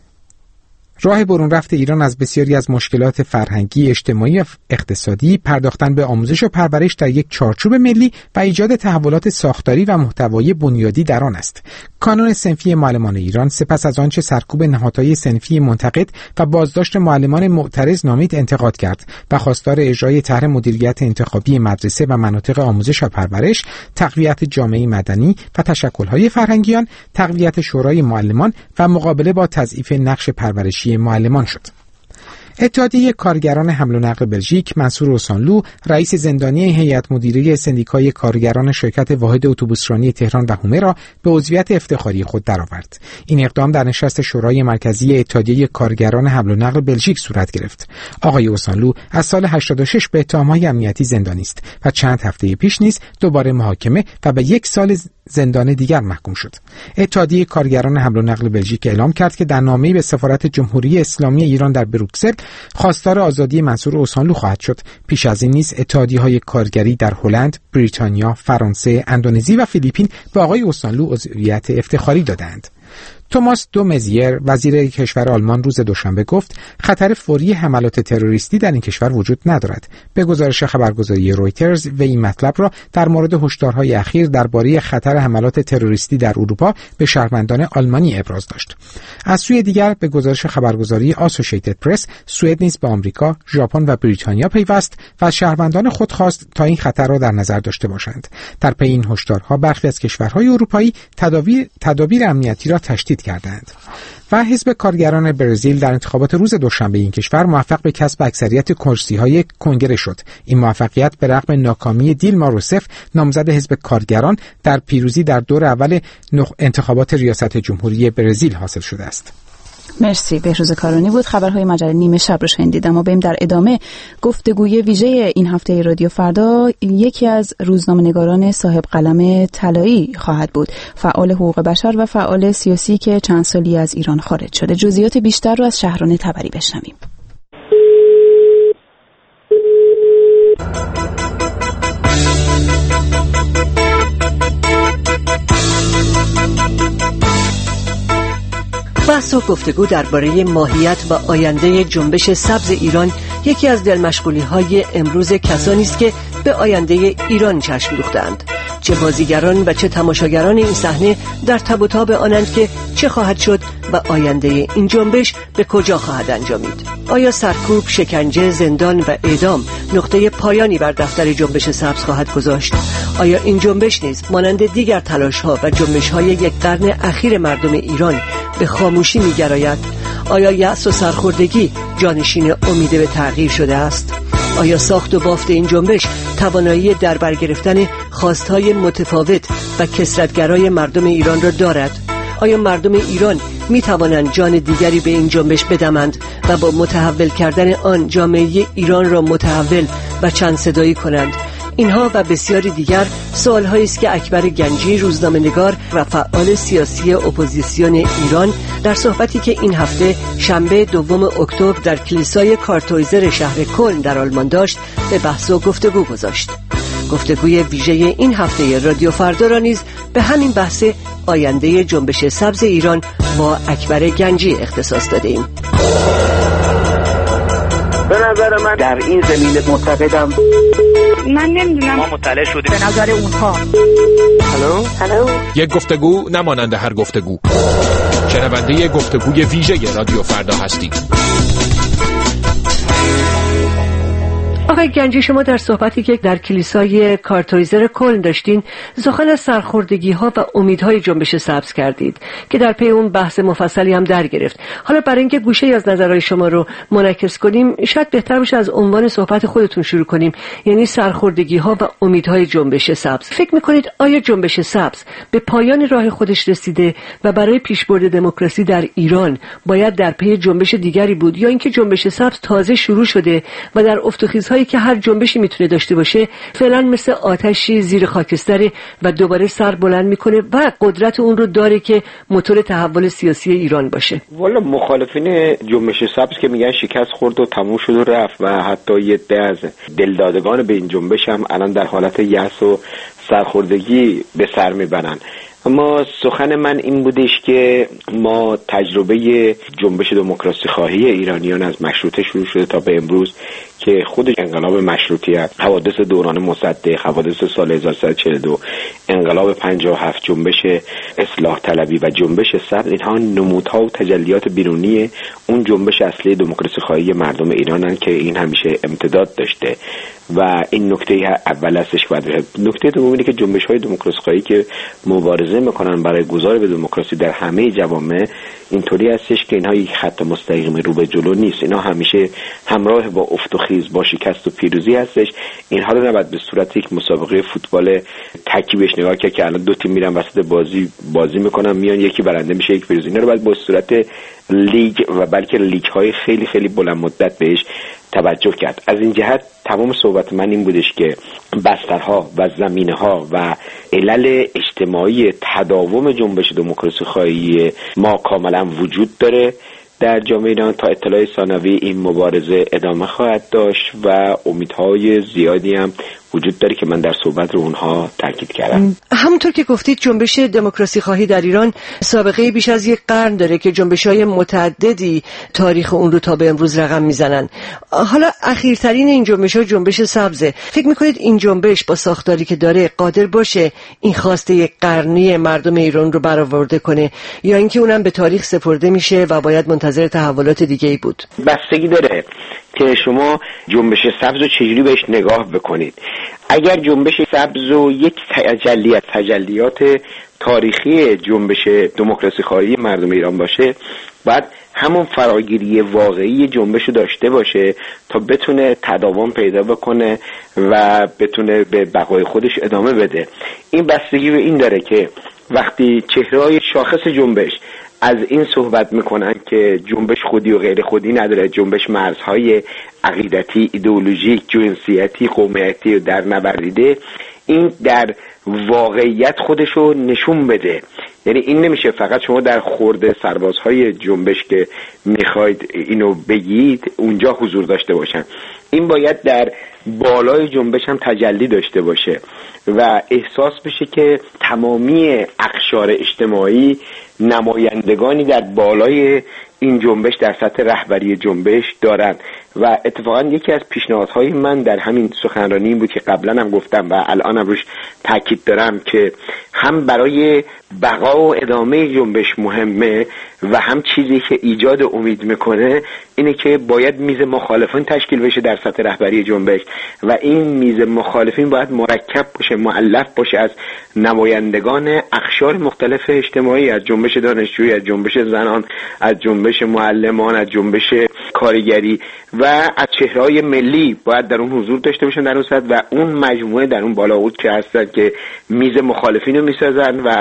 راه برون رفت ایران از بسیاری از مشکلات فرهنگی، اجتماعی و اقتصادی پرداختن به آموزش و پرورش در یک چارچوب ملی و ایجاد تحولات ساختاری و محتوایی بنیادی در آن است. کانون صنفی معلمان ایران سپس از آنچه سرکوب نهادهای صنفی منتقد و بازداشت معلمان معترض نامید انتقاد کرد و خواستار اجرای طرح مدیریت انتخابی مدرسه و مناطق آموزش و پرورش، تقویت جامعه مدنی و تشکل‌های فرهنگیان، تقویت شورای معلمان و مقابله با تضعیف نقش پرورشی معلمان شد. اتحادیه کارگران حمل و نقل بلژیک منصور اوسانلو، رئیس زندانی هیئت مدیره سندیکای کارگران شرکت واحد اتوبوسرانی تهران و هومه را به عضویت افتخاری خود درآورد. این اقدام در نشست شورای مرکزی اتحادیه کارگران حمل و نقل بلژیک صورت گرفت. آقای اوسانلو از سال هشتاد و شش به اتهام‌های امنیتی زندانی است و چند هفته پیش نیز دوباره محاکمه و به یک سال زندان دیگر محکوم شد. اتحادیه کارگران حمل و نقل بلژیک اعلام کرد که در نامه‌ای به سفارت جمهوری اسلامی ایران در بروکسل خواستار آزادی منصور اوسانلو خواهد شد. پیش از این نیز اتحادیه‌های کارگری در هلند، بریتانیا، فرانسه، اندونزی و فیلیپین به آقای اوسانلو عضویت افتخاری دادند. توماس دو مزیر وزیر کشور آلمان روز دوشنبه گفت خطر فوری حملات تروریستی در این کشور وجود ندارد. به گزارش خبرگزاری رویترز و این مطلب را در مورد هشدارهای اخیر درباره خطر حملات تروریستی در اروپا به شهروندان آلمانی ابراز داشت. از سوی دیگر به گزارش خبرگزاری آسوشیتد پرس، سوئد نیز به آمریکا، ژاپن و بریتانیا پیوست و از شهروندان خود خواست تا این خطر را در نظر داشته باشند. در پی این هشدارها برخی از کشورهای اروپایی تدابیر تدابیر امنیتی را تشدید کردند. و حزب کارگران برزیل در انتخابات روز دوشنبه این کشور موفق به کسب اکثریت کرسی‌های کنگره شد. این موفقیت به رغم ناکامی دیلما روسف نامزد حزب کارگران در پیروزی در دور اول انتخابات ریاست جمهوری برزیل حاصل شده است. مرسی، بهروز کارونی بود. خبرهای مجله نیمه شب رو شنیدید. اما بریم در ادامه گفتگوی ویژه این هفته رادیو فردا. یکی از روزنامه‌نگاران صاحب قلم طلایی خواهد بود، فعال حقوق بشر و فعال سیاسی که چند سالی از ایران خارج شده. جزئیات بیشتر رو از شهرانه تبری بشنویم. بحث و گفتگو درباره ماهیت و آینده جنبش سبز ایران یکی از دلمشغولی‌های امروز کسانی است که به آینده ایران چشم دوختند. چه بازیگران و چه تماشاگران این صحنه در تب و تاب آنند که چه خواهد شد و آینده این جنبش به کجا خواهد انجامید. آیا سرکوب، شکنجه، زندان و اعدام نقطه پایانی بر دفتر جنبش سبز خواهد گذاشت؟ آیا این جنبش نیز مانند دیگر تلاش‌ها و جنبش‌های یک قرن اخیر مردم ایران به خاموشی می‌گراید؟ آیا یأس و سرخوردگی جانشین امید به تغییر شده است؟ آیا ساخت و بافت این جنبش توانایی در بر گرفتن خواستهای متفاوت و کثرت‌گرای مردم ایران را دارد؟ آیا مردم ایران می توانند جان دیگری به این جنبش بدمند و با متحول کردن آن جامعه ایران را متحول و چند صدایی کنند اینها و بسیاری دیگر سوال‌هایی است که اکبر گنجی، روزنامه‌نگار و فعال سیاسی اپوزیسیون ایران، در صحبتی که این هفته شنبه دوم اکتبر در کلیسای کارتویزر شهر کلن در آلمان داشت به بحث و گفتگو گذاشت. گفتگوی ویژه این هفته رادیو فردا را نیز به همین بحث آینده جنبش سبز ایران با اکبر گنجی اختصاص داده ایم. به نظر من در این زمینه معتقدم، من نمیدونم، ما مطلع شدیم به نظر اونها. هلو هلو یک گفتگو نمانند هر گفتگو. شنونده گفتگوی ویژه رادیو فردا هستید. آقای گنجی، شما در صحبتی که در کلیسای کارتویزر کلن داشتین سخن از سرخوردگی ها و امیدهای جنبش سبز کردید که در پی اون بحث مفصلی هم در گرفت. حالا برای اینکه گوشه از نظرهای شما رو منعکس کنیم، شاید بهتر باشه از عنوان صحبت خودتون شروع کنیم، یعنی سرخوردگی ها و امیدهای جنبش سبز. فکر میکنید آیا جنبش سبز به پایان راه خودش رسیده و برای پیشبرد دموکراسی در ایران باید در پی جنبش دیگری بود، یا اینکه جنبش سبز تازه شروع شده و در افت و خیزهای که هر جنبشی میتونه داشته باشه فعلا مثل آتشی زیر خاکستره و دوباره سر بلند میکنه و قدرت اون رو داره که موتور تحول سیاسی ایران باشه؟ والا مخالفین جنبش سبز که میگن شکست خورد و تموم شد و رفت و حتی یه ده از دلدادگان به این جنبش هم الان در حالت یأس و سرخوردگی به سر میبرن. اما سخن من این بودش که ما تجربه جنبش دموکراسی خواهی ایرانیان از مشروطه شروع شده تا به امروز که خود انقلاب مشروطیت، حوادث دوران مصدق، حوادث سال هزار و سیصد و چهل و دو، انقلاب پنجاه و هفت، جنبش اصلاح طلبی و جنبش سبز، اینها نمودها و تجلیات بیرونی اون جنبش اصلی دموکراسی خواهی مردم ایرانن که این همیشه امتداد داشته و این نکته اول هستش. باید نکته دوم اینه که جنبش‌های دموکراسی خواهی که مبارزه میکنن برای گذار به دموکراسی در همه جوامع اینطوری هستش که اینها یک خط مستقیم رو به جلو نیست، اینا همیشه همراه با افت و خیز، با شکست و پیروزی هستش. اینها رو نباید به صورت یک مسابقه فوتبال تکی بهش نگاه کرد که الان دو تیم میرن وسط بازی بازی میکنن، میان یکی برنده میشه یک پیروز. اینا رو باید به صورت لیگ و بلکه لیگ های خیلی خیلی بلند مدت بهش توجه کرد. از این جهت تمام صحبت من این بودش که بسترها و زمینه‌ها و علل اجتماعی تداوم جنبش دموکراسی خواهی ما کاملا وجود داره در جامعه ایران. تا اطلاع ثانوی این مبارزه ادامه خواهد داشت و امیدهای زیادی هم وجود داره که من در صحبت رو اونها تاکید کردم. همونطور که گفتید جنبش دموکراسی خواهی در ایران سابقه بیش از یک قرن داره که جنبش‌های متعددی تاریخ اون رو تا به امروز رقم میزنن. حالا اخیرترین این جنبش‌ها جنبش سبزه. فکر میکنید این جنبش با ساختاری که داره قادر باشه این خواسته یک قرنی مردم ایران رو برآورده کنه، یا اینکه اونم به تاریخ سپرده میشه و باید منتظر تحولات دیگه‌ای بود؟ بستگی داره که شما جنبش سبز رو چجوری بهش نگاه بکنید. اگر جنبش سبز رو یک تجلی از تجلیات تاریخی جنبش دموکراسی خواهی مردم ایران باشه، باید همون فراگیری واقعی جنبش رو داشته باشه تا بتونه تداوم پیدا بکنه و بتونه به بقای خودش ادامه بده. این بستگی به این داره که وقتی چهره‌های شاخص جنبش از این صحبت میکنن که جنبش خودی و غیر خودی نداره، جنبش مرزهای عقیدتی، ایدئولوژیک، جنسیتی، قومیتی رو در نبریده، این در واقعیت خودشو نشون بده. یعنی این نمیشه فقط شما در خورده سربازهای جنبش که میخواید اینو بگید اونجا حضور داشته باشن، این باید در بالای جنبش هم تجلی داشته باشه و احساس بشه که تمامی اقشار اجتماعی نمایندگانی در بالای این جنبش در سطح رهبری جنبش دارن. و اتفاقا یکی از پیشنهادهای من در همین سخنرانی این بود که قبلا هم گفتم و الان هم روش تاکید دارم که هم برای بقا و ادامه جنبش مهمه و هم چیزی که ایجاد امید میکنه اینه که باید میز مخالفین تشکیل بشه در سطح رهبری جنبش و این میز مخالفین باید مرکب باشه، مؤلف باشه از نمایندگان اقشار مختلف اجتماعی، از جنبش دانشجویی، از جنبش زنان، از جنبش معلمان، از جنبش کارگری و از چهره‌های ملی باید در اون حضور داشته باشن در اون سطح و اون مجموعه در اون بالا بود که هستن که میز مخالفین رو میسازن و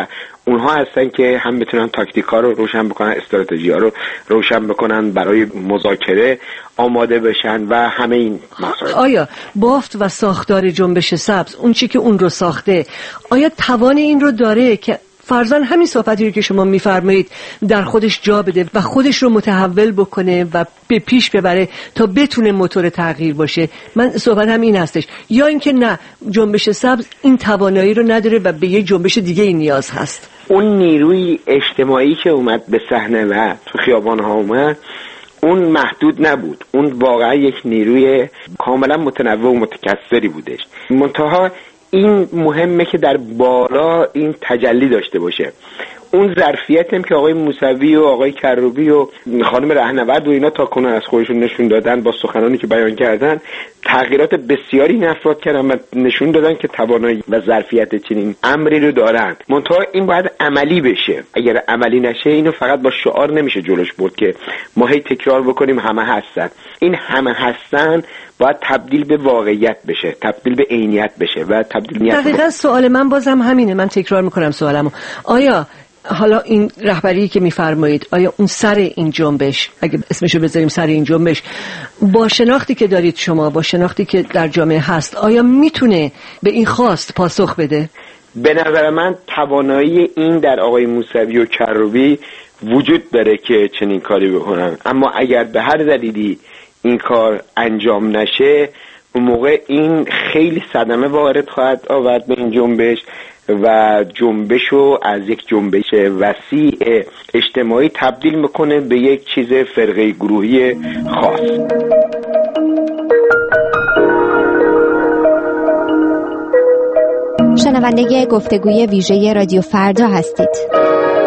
اونها هستن که هم بتونن تاکتیکا رو روشن بکنن، استراتژی ها رو روشن بکنن، برای مذاکره آماده بشن و همه این مسائل. آیا بافت و ساختار جنبش سبز اون چی که اون رو ساخته آیا توان این رو داره که فرضاً همین صحبتی رو که شما میفرمایید در خودش جا بده و خودش رو متحول بکنه و به پیش ببره تا بتونه موتور تغییر باشه؟ من صحبت هم این هستش. یا اینکه نه، جنبش سبز این توانایی رو نداره و به یه جنبش دیگه این نیاز هست؟ اون نیروی اجتماعی که اومد به صحنه و تو خیابان ها اومد اون محدود نبود، اون واقعا یک نیروی کاملا متنوع و متکثری بودش. منتها این مهمه که در بالا این تجلی داشته باشه. اون ظرفیت هم که آقای موسوی و آقای کروبی و خانم رهنورد و اینا تا کنون از خودشون نشون دادن با سخنانی که بیان کردن، تغییرات بسیاری این افراد کردن و نشون دادن که توانایی و ظرفیت چنین امری رو دارن. منتها این باید عملی بشه. اگر عملی نشه اینو فقط با شعار نمیشه جلوش برد که ما هی تکرار بکنیم همه هستن. این همه هستن باید تبدیل به واقعیت بشه، تبدیل به عینیت بشه و تبدیل. دقیقاً سوال من بازم همینه، من تکرار میکنم سوالمو. آیا حالا این رهبری که میفرمایید، آیا اون سر این جنبش، اگه اسمشو بذاریم سر این جنبش، با شناختی که دارید شما، با شناختی که در جامعه هست، آیا میتونه به این خواست پاسخ بده؟ به نظر من توانایی این در آقای موسوی و کروبی وجود داره که چنین کاری بکنن، اما اگر به هر دلیلی این کار انجام نشه اون موقع این خیلی صدمه وارد خواهد آورد به این جنبش و جنبش رو از یک جنبش وسیع اجتماعی تبدیل میکنه به یک چیز فرقه گروهی خاص. شنونده گفتگوی ویژه رادیو فردا هستید.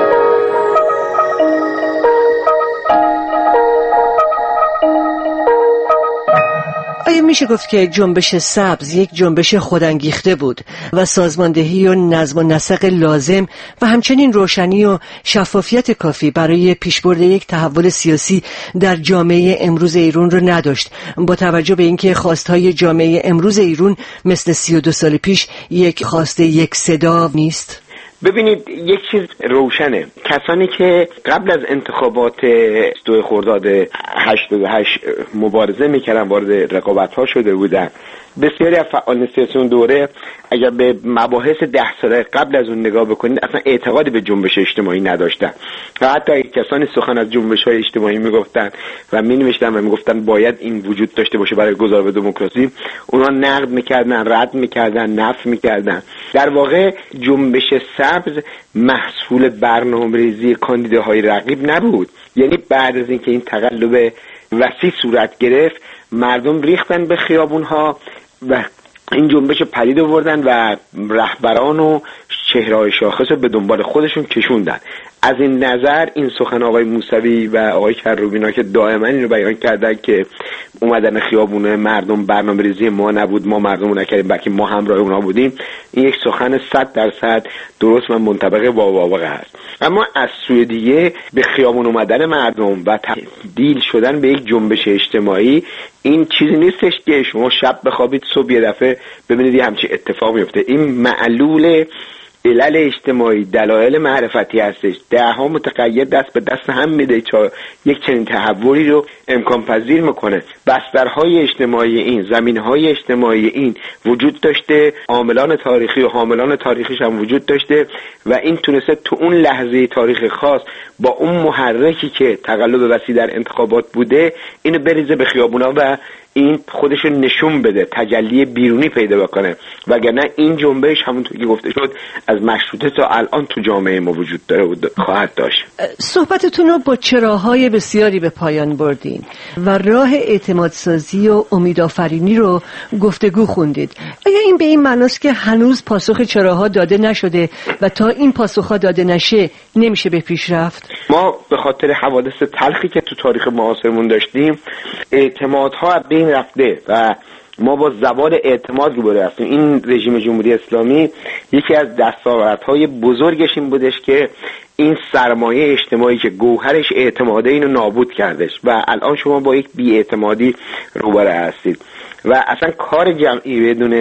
آیا میشه گفت که جنبش سبز یک جنبش خودانگیخته بود و سازماندهی و نظم و نسق لازم و همچنین روشنی و شفافیت کافی برای پیشبرد یک تحول سیاسی در جامعه امروز ایران رو نداشت، با توجه به اینکه خواستهای جامعه امروز ایران مثل سی و دو سال پیش یک خواست یک صدا نیست؟ ببینید یک چیز روشنه، کسانی که قبل از انتخابات دو خرداد هشتاد و هشت مبارزه میکردن، وارد رقابت ها شده بودن، بسیاری از فعالان سیاسی اون دوره اگر به مباحث ده ساله قبل از اون نگاه بکنید اصلا اعتقادی به جنبش اجتماعی نداشتن و حتی کسانی سخن از جنبش های اجتماعی میگفتن و مینوشتن و میگفتن باید این وجود داشته باشه برای گذار به دموکراسی، اونا نقد میکردن، رد میکردن، نفی میکردن. در واقع جنبش سبز محصول برنامه‌ریزی کاندیداهای رقیب نبود. یعنی بعد از اینکه این تقلب وسیع صورت گرفت، مردم ریختن به خیابون‌ها و این جنبش پدید آوردن و رهبران و چهره‌های شاخص رو به دنبال خودشون کشوندن. از این نظر این سخن آقای موسوی و آقای کروبینا که دائما اینو بیان کردن که اومدن خیابونه مردم برنامه‌ریزی ما نبود، ما مردم نکردیم بلکه ما همراه اونا بودیم، این یک سخن صد درصد درست و منطبق با واقع است. اما از سوی دیگه به خیابون اومدن مردم و تبدیل شدن به یک جنبش اجتماعی این چیزی نیستش که شما شب بخوابید صبح یه دفعه ببینید یه همچین اتفاق میفته. این معلول علل اجتماعی، دلایل معرفتی هستش. ده ها متقید دست به دست هم میده تا یک چنین تحولی رو امکان پذیر میکنه. بسترهای اجتماعی این، زمینهای اجتماعی این وجود داشته، عاملان تاریخی و حاملان تاریخیش هم وجود داشته و این تونسته تو اون لحظه تاریخ خاص با اون محرکی که تقلب وسیع در انتخابات بوده اینو بریزه به خیابونا و این خودشو نشون بده، تجلی بیرونی پیدا بکنه. وگرنه این جنبش همونطور که گفته شد از مشروطه تا الان تو جامعه ما وجود داره و خواهد داشت. صحبتتون رو با چراهای بسیاری به پایان بردین و راه اعتمادسازی و امیدآفرینی رو گفتگو خوندید. آیا این به این معناست که هنوز پاسخ چراها داده نشده و تا این پاسخها داده نشه نمیشه به پیش رفت؟ ما به خاطر حوادث تلخی که تو تاریخ معاصرمون داشتیم اعتمادها بین رفته و ما با زوال اعتماد روبرو هستیم. این رژیم جمهوری اسلامی یکی از دستاوردهای بزرگش این بودش که این سرمایه اجتماعی که گوهرش اعتماده اینو نابود کردش و الان شما با یک بی‌اعتمادی روبرو هستید و اصلا کار جمعی بدون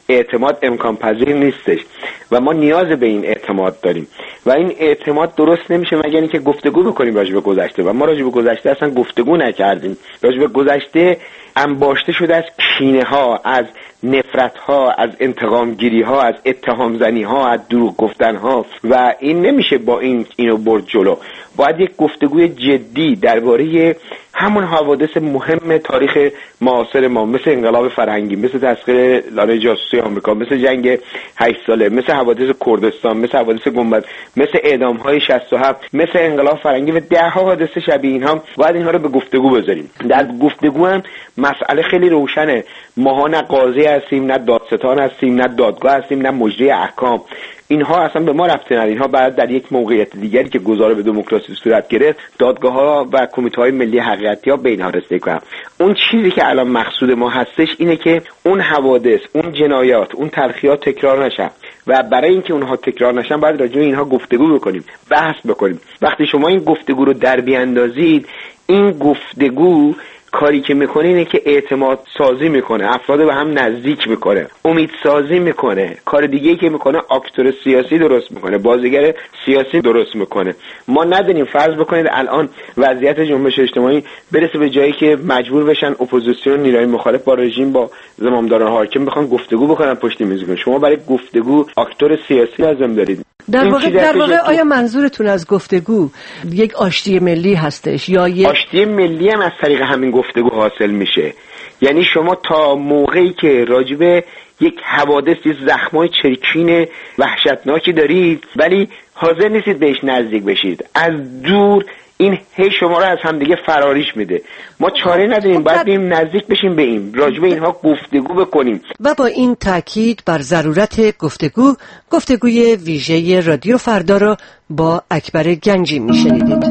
اعتماد امکان پذیر نیستش و ما نیاز به این اعتماد داریم و این اعتماد درست نمیشه مگر اینکه گفتگو بکنیم راجع به گذشته و ما راجع به گذشته اصلا گفتگو نکردیم. راجع به گذشته انباشته شده از کینه ها، از نفرت ها، از انتقام گیری ها، از اتهام زنی ها، از دروغ گفتن ها و این نمیشه با این اینو برد جلو. باید یک گفتگوی جدی درباره همون حوادث مهم تاریخ معاصر ما، مثل انقلاب فرهنگی، مثل تسخیر لانه جاسوسی آمریکا، مثل جنگ هشت ساله، مثل حوادث کردستان، مثل حوادث گنبد، مثل اعدام های شصت و هفت، مثل انقلاب فرهنگی و ده ها حادثه شبیه اینها، باید اینها رو به گفتگو بذاریم. در گفتگو هم مسئله خیلی روشنه. ما نه قاضی هستیم، نه دادستان هستیم، نه دادگاه هستیم، نه مجری احکام. اینها اصلا به ما ربطی نداره. اینها بعد در یک موقعیت دیگری که گذار به دموکراسی صورت گرفت، دادگاه‌ها و کمیته‌های ملی حقیقتیاب به اینها رسیدگی کنند. اون چیزی که الان مقصود ما هستش اینه که اون حوادث، اون جنایات، اون تلخیات تکرار نشن و برای اینکه اونها تکرار نشن باید راجع به اینها گفتگو بکنیم، بحث بکنیم. وقتی شما این گفتگو رو در بیاندازید، این گفتگو کاری که میکنه اینه که اعتماد سازی میکنه، افراد به هم نزدیک میکنه، امید سازی میکنه. کار دیگه‌ای که میکنه اکتور سیاسی درست میکنه، بازیگر سیاسی درست میکنه. ما نداریم فرض بکنید الان وضعیت جنبش اجتماعی برسه به جایی که مجبور بشن اپوزیسیون، نیروهای مخالف با رژیم، با زمامداران حاکم بخوان گفتگو بکنن پشت میز. شما برای گفتگو اکتور سیاسی لازم دارید. در واقع در واقع آیا منظورتون از گفتگو یک آشتی ملی هستش یا یک آشتی ملی هم از طریق همین گفتگو حاصل میشه؟ یعنی شما تا موقعی که راجبه یک حوادث، یک زخمای چرکین وحشتناکی دارید ولی حاضر نیستید بهش نزدیک بشید، از دور این هی شما رو از همدیگه فراریش میده. ما چاره نداریم، باید بریم نزدیک بشیم به این، راجبه اینها گفتگو بکنیم. و با این تاکید بر ضرورت گفتگو، گفتگوی ویژه رادیو فردا را با اکبر گنجی میشنیدید.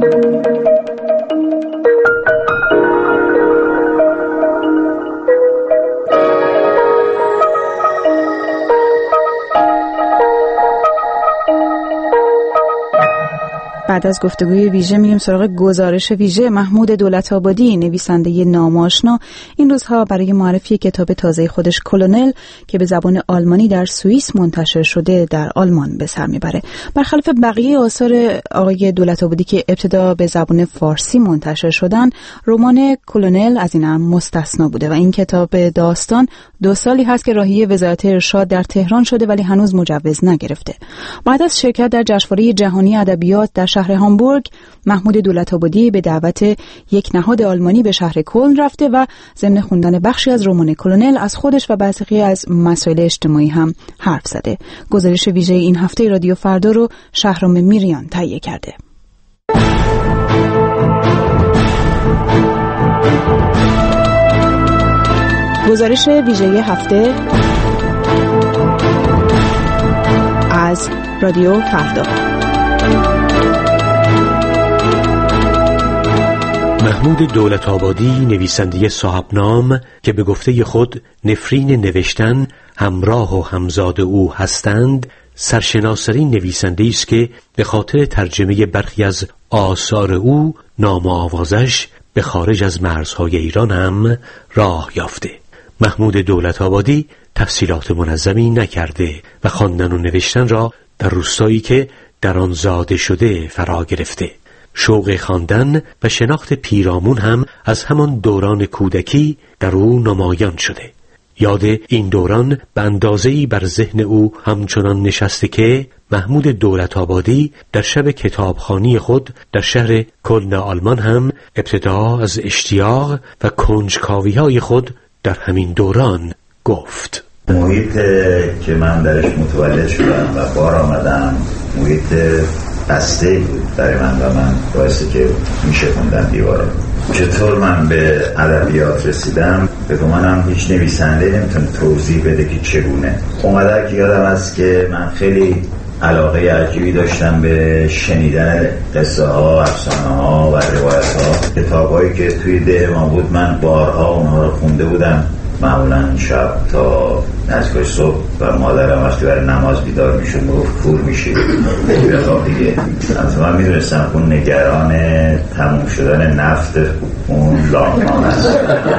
بعد از گفتگوی ویژه میریم سراغ گزارش ویژه. محمود دولت‌آبادی، نویسنده نام‌آشنا، این روزها برای معرفی کتاب تازه خودش کلونل که به زبان آلمانی در سوئیس منتشر شده در آلمان به سر میبره. برخلاف بقیه آثار آقای دولت‌آبادی که ابتدا به زبان فارسی منتشر شدن، رمان کلونل از این هم مستثنا بوده و این کتاب داستان دو سالی هست که راهی وزارت ارشاد در تهران شده ولی هنوز مجوز نگرفته. بعد از شرکت در جشنواره جهانی ادبیات در شهر هامبورگ، محمود دولت‌آبادی به دعوت یک نهاد آلمانی به شهر کلن رفته و ضمن خوندن بخشی از رمان کلونل از خودش و بعضی از مسائل اجتماعی هم حرف زده. گزارش ویژه این هفته رادیو فردا رو شهرام میریان تهیه کرده. گزارش ویژه هفته از رادیو فردا. محمود دولت‌آبادی، نویسنده صاحب نام که به گفته خود نفرین نوشتن همراه و همزاد او هستند، سرشناس‌ترین نویسنده‌ای است که به خاطر ترجمه برخی از آثار او نام و آوازش به خارج از مرزهای ایران هم راه یافته. محمود دولت‌آبادی تحصیلات منظمی نکرده و خواندن و نوشتن را در روستایی که در آن زاده شده فرا گرفته. شوق خواندن و شناخت پیرامون هم از همان دوران کودکی در او نمایان شده. یاد این دوران به اندازه‌ای بر ذهن او همچنان نشسته که محمود دولت‌آبادی در شب کتابخوانی خود در شهر کلن آلمان هم ابتدا از اشتیاق و کنجکاوی‌های خود در همین دوران گفت. محیط که من درش متولد شدم و بار آمدم محیط بسته بود برای من و من باعثی که میشه خوندم دیواره. چطور من به ادبیات رسیدم؟ به گمانم هیچ نویسنده نمیتونه توضیح بده که چگونه. اونقدر که یادم است که من خیلی علاقه عجیبی داشتم به شنیدن قصه ها، افسانه ها و روایت ها. کتاب هایی که توی ده ما بود من بارها اونها رو خونده بودم معمولا شب تا نزدیک صبح و مادرم وقتی برای نماز بیدار میشد میگفت کور میشی بخواب دیگه. البته من میدونستم اون نگران تموم شدن نفت اون لامپان است،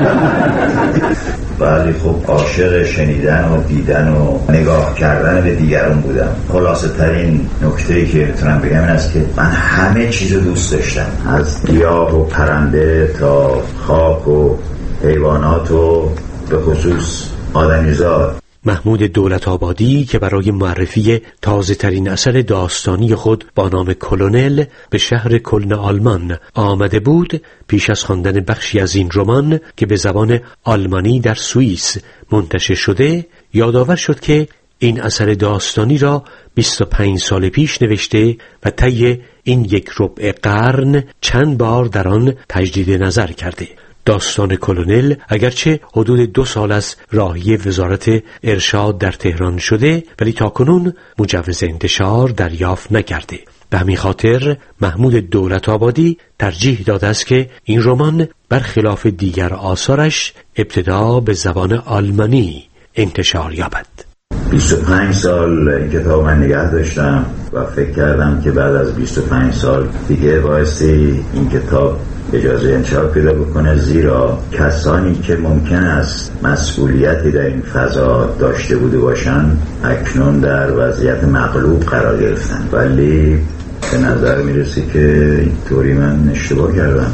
ولی خب عاشق شنیدن و دیدن و نگاه کردن به دیگران بودم. خلاصه ترین نکته‌ای که میتونم بگم این است که من همه چیزو دوست داشتم، از گیاه و پرنده تا خاک و حیوانات و به خصوص آدمیزاد. محمود دولت‌آبادی که برای معرفی تازه ترین اثر داستانی خود با نام کلونل به شهر کلن آلمان آمده بود، پیش از خواندن بخشی از این رمان که به زبان آلمانی در سوئیس منتشر شده، یادآور شد که این اثر داستانی را بیست و پنج سال پیش نوشته و طی این یک ربع قرن چند بار در آن تجدید نظر کرده. داستان کلونل اگرچه حدود دو سال از راهی وزارت ارشاد در تهران شده، ولی تاکنون مجوز انتشار دریافت نکرده. به همین خاطر محمود دولت‌آبادی ترجیح داده است که این رمان برخلاف دیگر آثارش ابتدا به زبان آلمانی انتشار یابد. بیست و پنج سال این کتاب من نگه داشتم و فکر کردم که بعد از بیست و پنج سال دیگه بایستی این کتاب اجازه انتشار پیدا بکنه، زیرا کسانی که ممکن است مسئولیتی در این فضا داشته بوده باشن اکنون در وضعیت مغلوب قرار گرفتن. ولی به نظر میرسی که اینطوری من اشتباه کردم.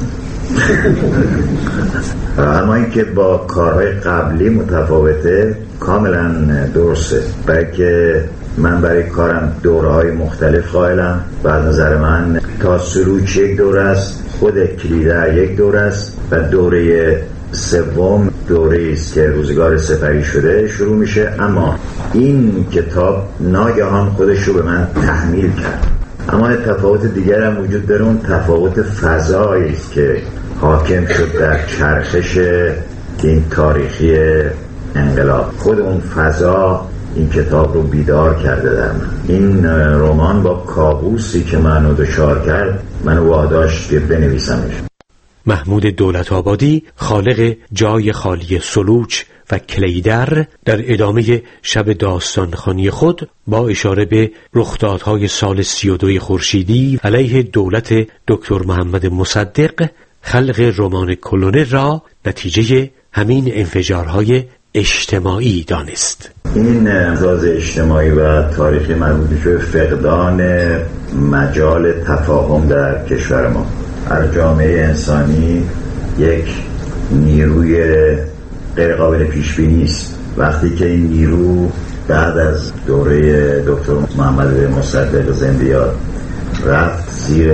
اما این که با کارهای قبلی متفاوته کاملا درسته، بلکه من برای کارم دوره‌های مختلف قائلم و از نظر من تا سروچ یک دوره است، خود کلیده یک دوره است و دوره سوم دوره است که روزگار سپری شده شروع میشه. اما این کتاب ناگهان خودش رو به من تحمیل کرد. اما تفاوت دیگر هم وجود داره، اون تفاوت فضایی است که حاکم شد در چرخش این تاریخی انقلاب. خود اون فضا این کتاب رو بیدار کرده در من. این رمان با کابوسی که منو دچار کرد منو واداشت که بنویسمش. محمود دولت‌آبادی خالق جای خالی سلوچ و کلیدر در ادامه شب داستانخوانی خود با اشاره به رخدادهای سال سی و دو خورشیدی علیه دولت دکتر محمد مصدق خلق رمان کلونل را نتیجه همین انفجارهای اجتماعی دانست. این امراض اجتماعی و تاریخی مربوط به فقدان مجال تفاهم در کشور ما. هر جامعه انسانی یک نیروی غیر قابل پیش بینی است. وقتی که این نیرو بعد از دوره دکتر محمد مصدق زندیات رفت زیر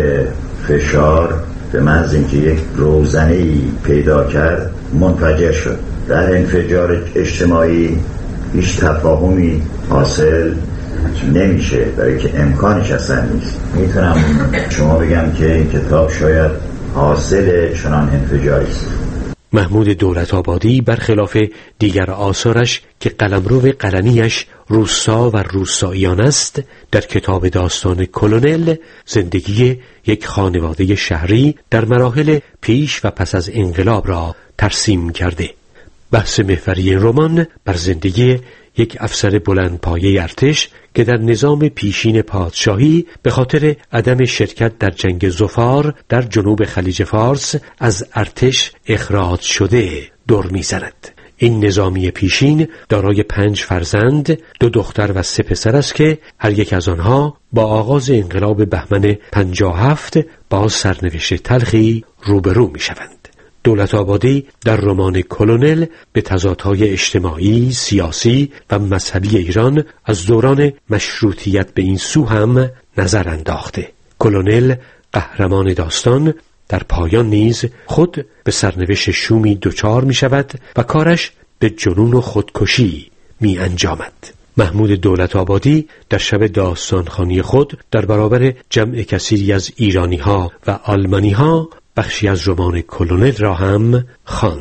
فشار به محض اینکه یک روزنه‌ای پیدا کرد منفجر شد. در انفجار اجتماعی هیچ تفاهمی حاصل نمیشه، برای که امکانش اصلا نیست. میتونم شما بگم که این کتاب شاید حاصل چنان انفجاری است. محمود دولت‌آبادی برخلاف دیگر آثارش که قلمرو قلمیش روستا و روستاییان است، در کتاب داستان کلونل زندگی یک خانواده شهری در مراحل پیش و پس از انقلاب را ترسیم کرده. بحث محوری این رمان بر زندگی یک افسر بلندپایه ارتش که در نظام پیشین پادشاهی به خاطر عدم شرکت در جنگ ظفار در جنوب خلیج فارس از ارتش اخراج شده دور می‌زند. این نظامی پیشین دارای پنج فرزند، دو دختر و سه پسر است که هر یک از آنها با آغاز انقلاب بهمن پنجاه و هفت با سرنوشت تلخی روبرو می‌شوند. دولت‌آبادی در رمان کلونل به تضادهای اجتماعی، سیاسی و مذهبی ایران از دوران مشروطیت به این سو هم نظر انداخته. کلونل قهرمان داستان در پایان نیز خود به سرنوشت شومی دچار می شود و کارش به جنون و خودکشی می انجامد. محمود دولت‌آبادی در شب داستانخوانی خود در برابر جمع کثیری از ایرانی‌ها و آلمانی‌ها بخشی از رمان کلونل را هم خواند.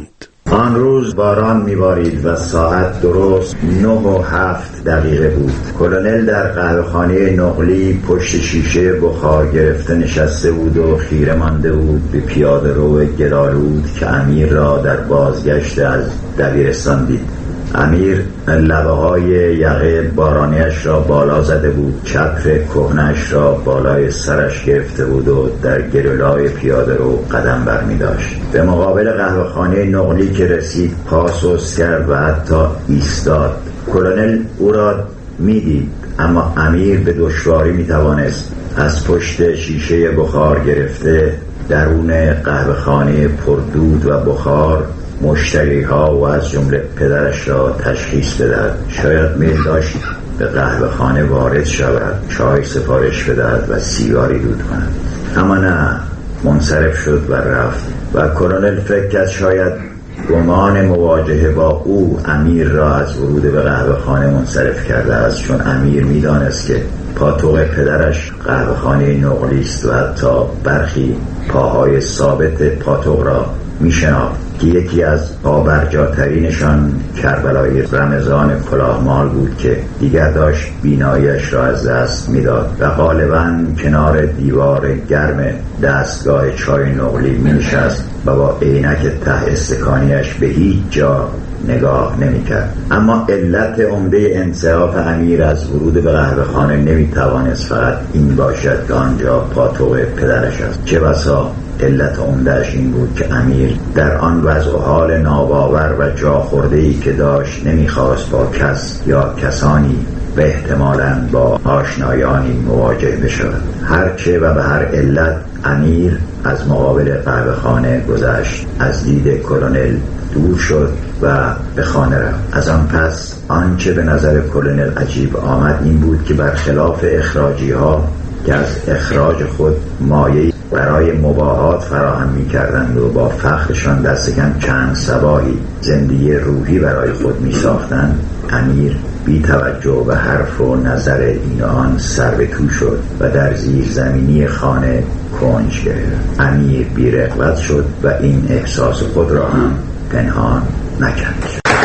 آن روز باران میبارید و ساعت درست نه و هفت دقیقه بود. کلونل در قهوه‌خانه نقلی پشت شیشه بخار گرفته نشسته بود و خیره مانده بود به پیاده رو گلالود که امیر را در بازگشت از دبیرستان دید. امیر لبه های یقه بارانیش را بالا زده بود، چتر کهنش را بالای سرش گرفته بود و در گلولای پیاده رو قدم بر می داشت. به مقابل قهوه‌خانه نقلی که رسید پا سست کرد و حتی ایستاد. کلونل او را می دید، اما امیر به دشواری می توانست از پشت شیشه بخار گرفته درون قهوه‌خانه پردود و بخار مشتری ها و از جمله پدرش را تشخیص بدهد. شاید میل داشت به قهوه خانه وارد شود، چای سفارش بدهد و سیگاری دود کند، اما نه، منصرف شد و رفت. و کلونل فکر کرد شاید گمان مواجهه با او امیر را از ورود به قهوه خانه منصرف کرده است، چون امیر میدانست که پاتوق پدرش قهوه خانه نقلی است و حتی برخی پاهای ثابت پاتوق را میشناخت که یکی از پابرجاترینشان کربلای رمضان کلاهمال بود که دیگر داشت بیناییش را از دست میداد و غالباً کنار دیوار گرم دستگاه چای نقلی مینشست و با عینک ته استکانیش به هیچ جا نگاه نمی‌کرد. اما علت عمده انصراف امیر از ورود به قهوه خانه نمیتوانست فقط این باشد که آنجا پاتوق پدرش است. چه بسا علت عمده‌اش این بود که امیر در آن وضع و حال ناباور و جاخورده‌ای که داشت نمیخواست با کس یا کسانی و احتمالاً با آشنایانی مواجه بشود. هرچه و به هر علت امیر از مقابل قهوه خانه گذشت، از دید کلونل دور شد و به خانه رفت. از آن پس آنچه به نظر کلونل عجیب آمد این بود که برخلاف اخراجی ها که از اخراج خود مایه برای مباهات فراهم می کردند و با فخرشان دست کم چند صباحی زندگی روحی برای خود می ساختند، امیر بی توجه به حرف و نظر این آن سر به تو شد و در زیر زمینی خانه کنج گرفت. امیر بی رغبت شد و این احساس خود را هم پنهان نکرد.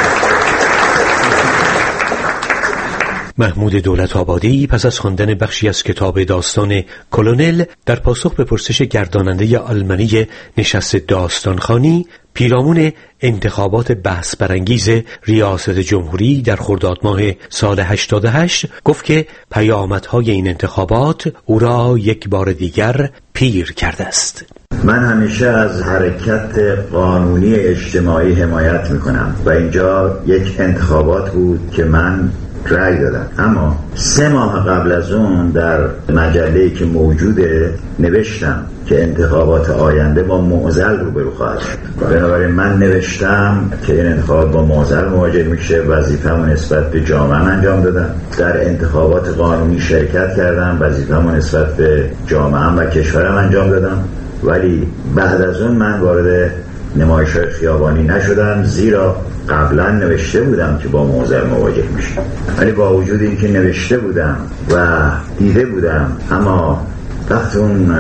محمود دولت آبادی پس از خواندن بخشی از کتاب داستان کلونل در پاسخ به پرسش گرداننده آلمانی نشست داستانخوانی پیرامون انتخابات بحث برانگیز ریاست جمهوری در خرداد ماه سال هشتاد و هشت گفت که پیامدهای این انتخابات او را یک بار دیگر پیر کرده است. من همیشه از حرکت قانونی اجتماعی حمایت میکنم و اینجا یک انتخابات بود که من رأی دادم، اما سه ماه قبل از اون در مجله‌ای که موجوده نوشتم که انتخابات آینده با معضل روبرو خواهد شد. بنابراین من نوشتم که این انتخابات با معضل مواجه میشه، وظیفه‌مو نسبت به جامعه انجام دادم، در انتخابات قانونی شرکت کردم، وظیفه‌مو نسبت به جامعه و کشورم انجام دادم، ولی بعد از اون من وارد نمایش‌های خیابانی نشدم، زیرا قبلا نوشته بودم که با معضل مواجه میشم. ولی با وجود اینکه نوشته بودم و دیده بودم، اما وقتی اون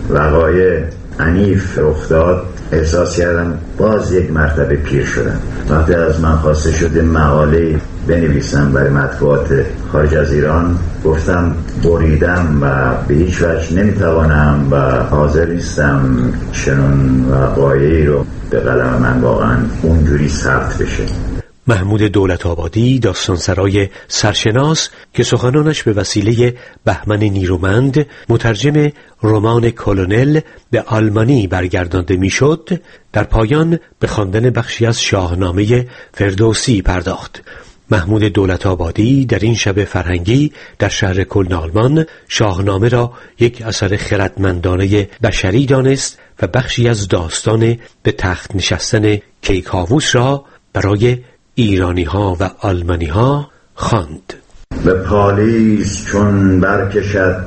وقایع عنیف رخ داد احساس کردم باز یک مرتبه پیر شدم. وقتی از من خواسته شده مقاله بنویسم برای مطبوعات خارج از ایران، گفتم بریدم و به هیچ وجه نمیتوانم و حاضر نیستم چنون وقایعی رو به قلم من واقعا اونجوری ثبت بشه. محمود دولت آبادی داستانسرای سرشناس که سخنانش به وسیله بهمن نیرومند مترجم رمان کلونل به آلمانی برگردانده میشد، در پایان به خواندن بخشی از شاهنامه فردوسی پرداخت. محمود دولت آبادی در این شب فرهنگی در شهر کلن آلمان شاهنامه را یک اثر خردمندانه بشری دانست و بخشی از داستان به تخت نشستن کیکاووس را برای ایرانی ها و آلمانی ها خواند. به پالیز چون برکشد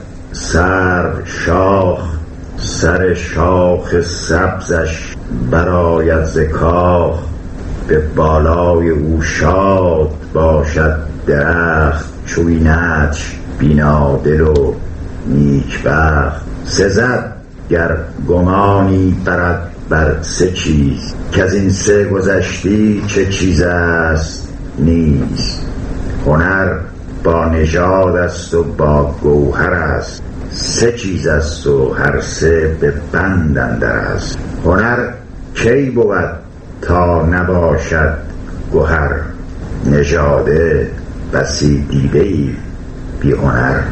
سر شاخ، سر شاخ سبزش برآید ز کاخ، به بالای او شاد باشد درخت، چوینش بینادل و نیکبخت. سزد گر گمانی برد بر سه چیز که از این سه گذشتی چه چیز است نیست. هنر با نژاد است و با گوهر است، سه چیز است و هر سه به بند اندر است. هنر کی بود تا نباشد گوهر، نژاده بسی دیده‌ای بی هنر.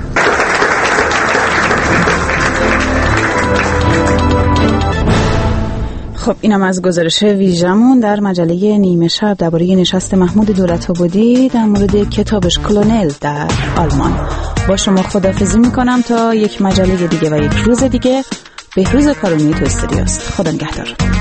خب اینم از گزارش ویژمون در مجله نیمه شب درباره نشست محمود دولت‌آبادی در مورد کتابش کلونل در آلمان. با شما خداحافظی میکنم تا یک مجله دیگه و یک روز دیگه. بهروز کارمی تو استودیوست. خدا نگهدار.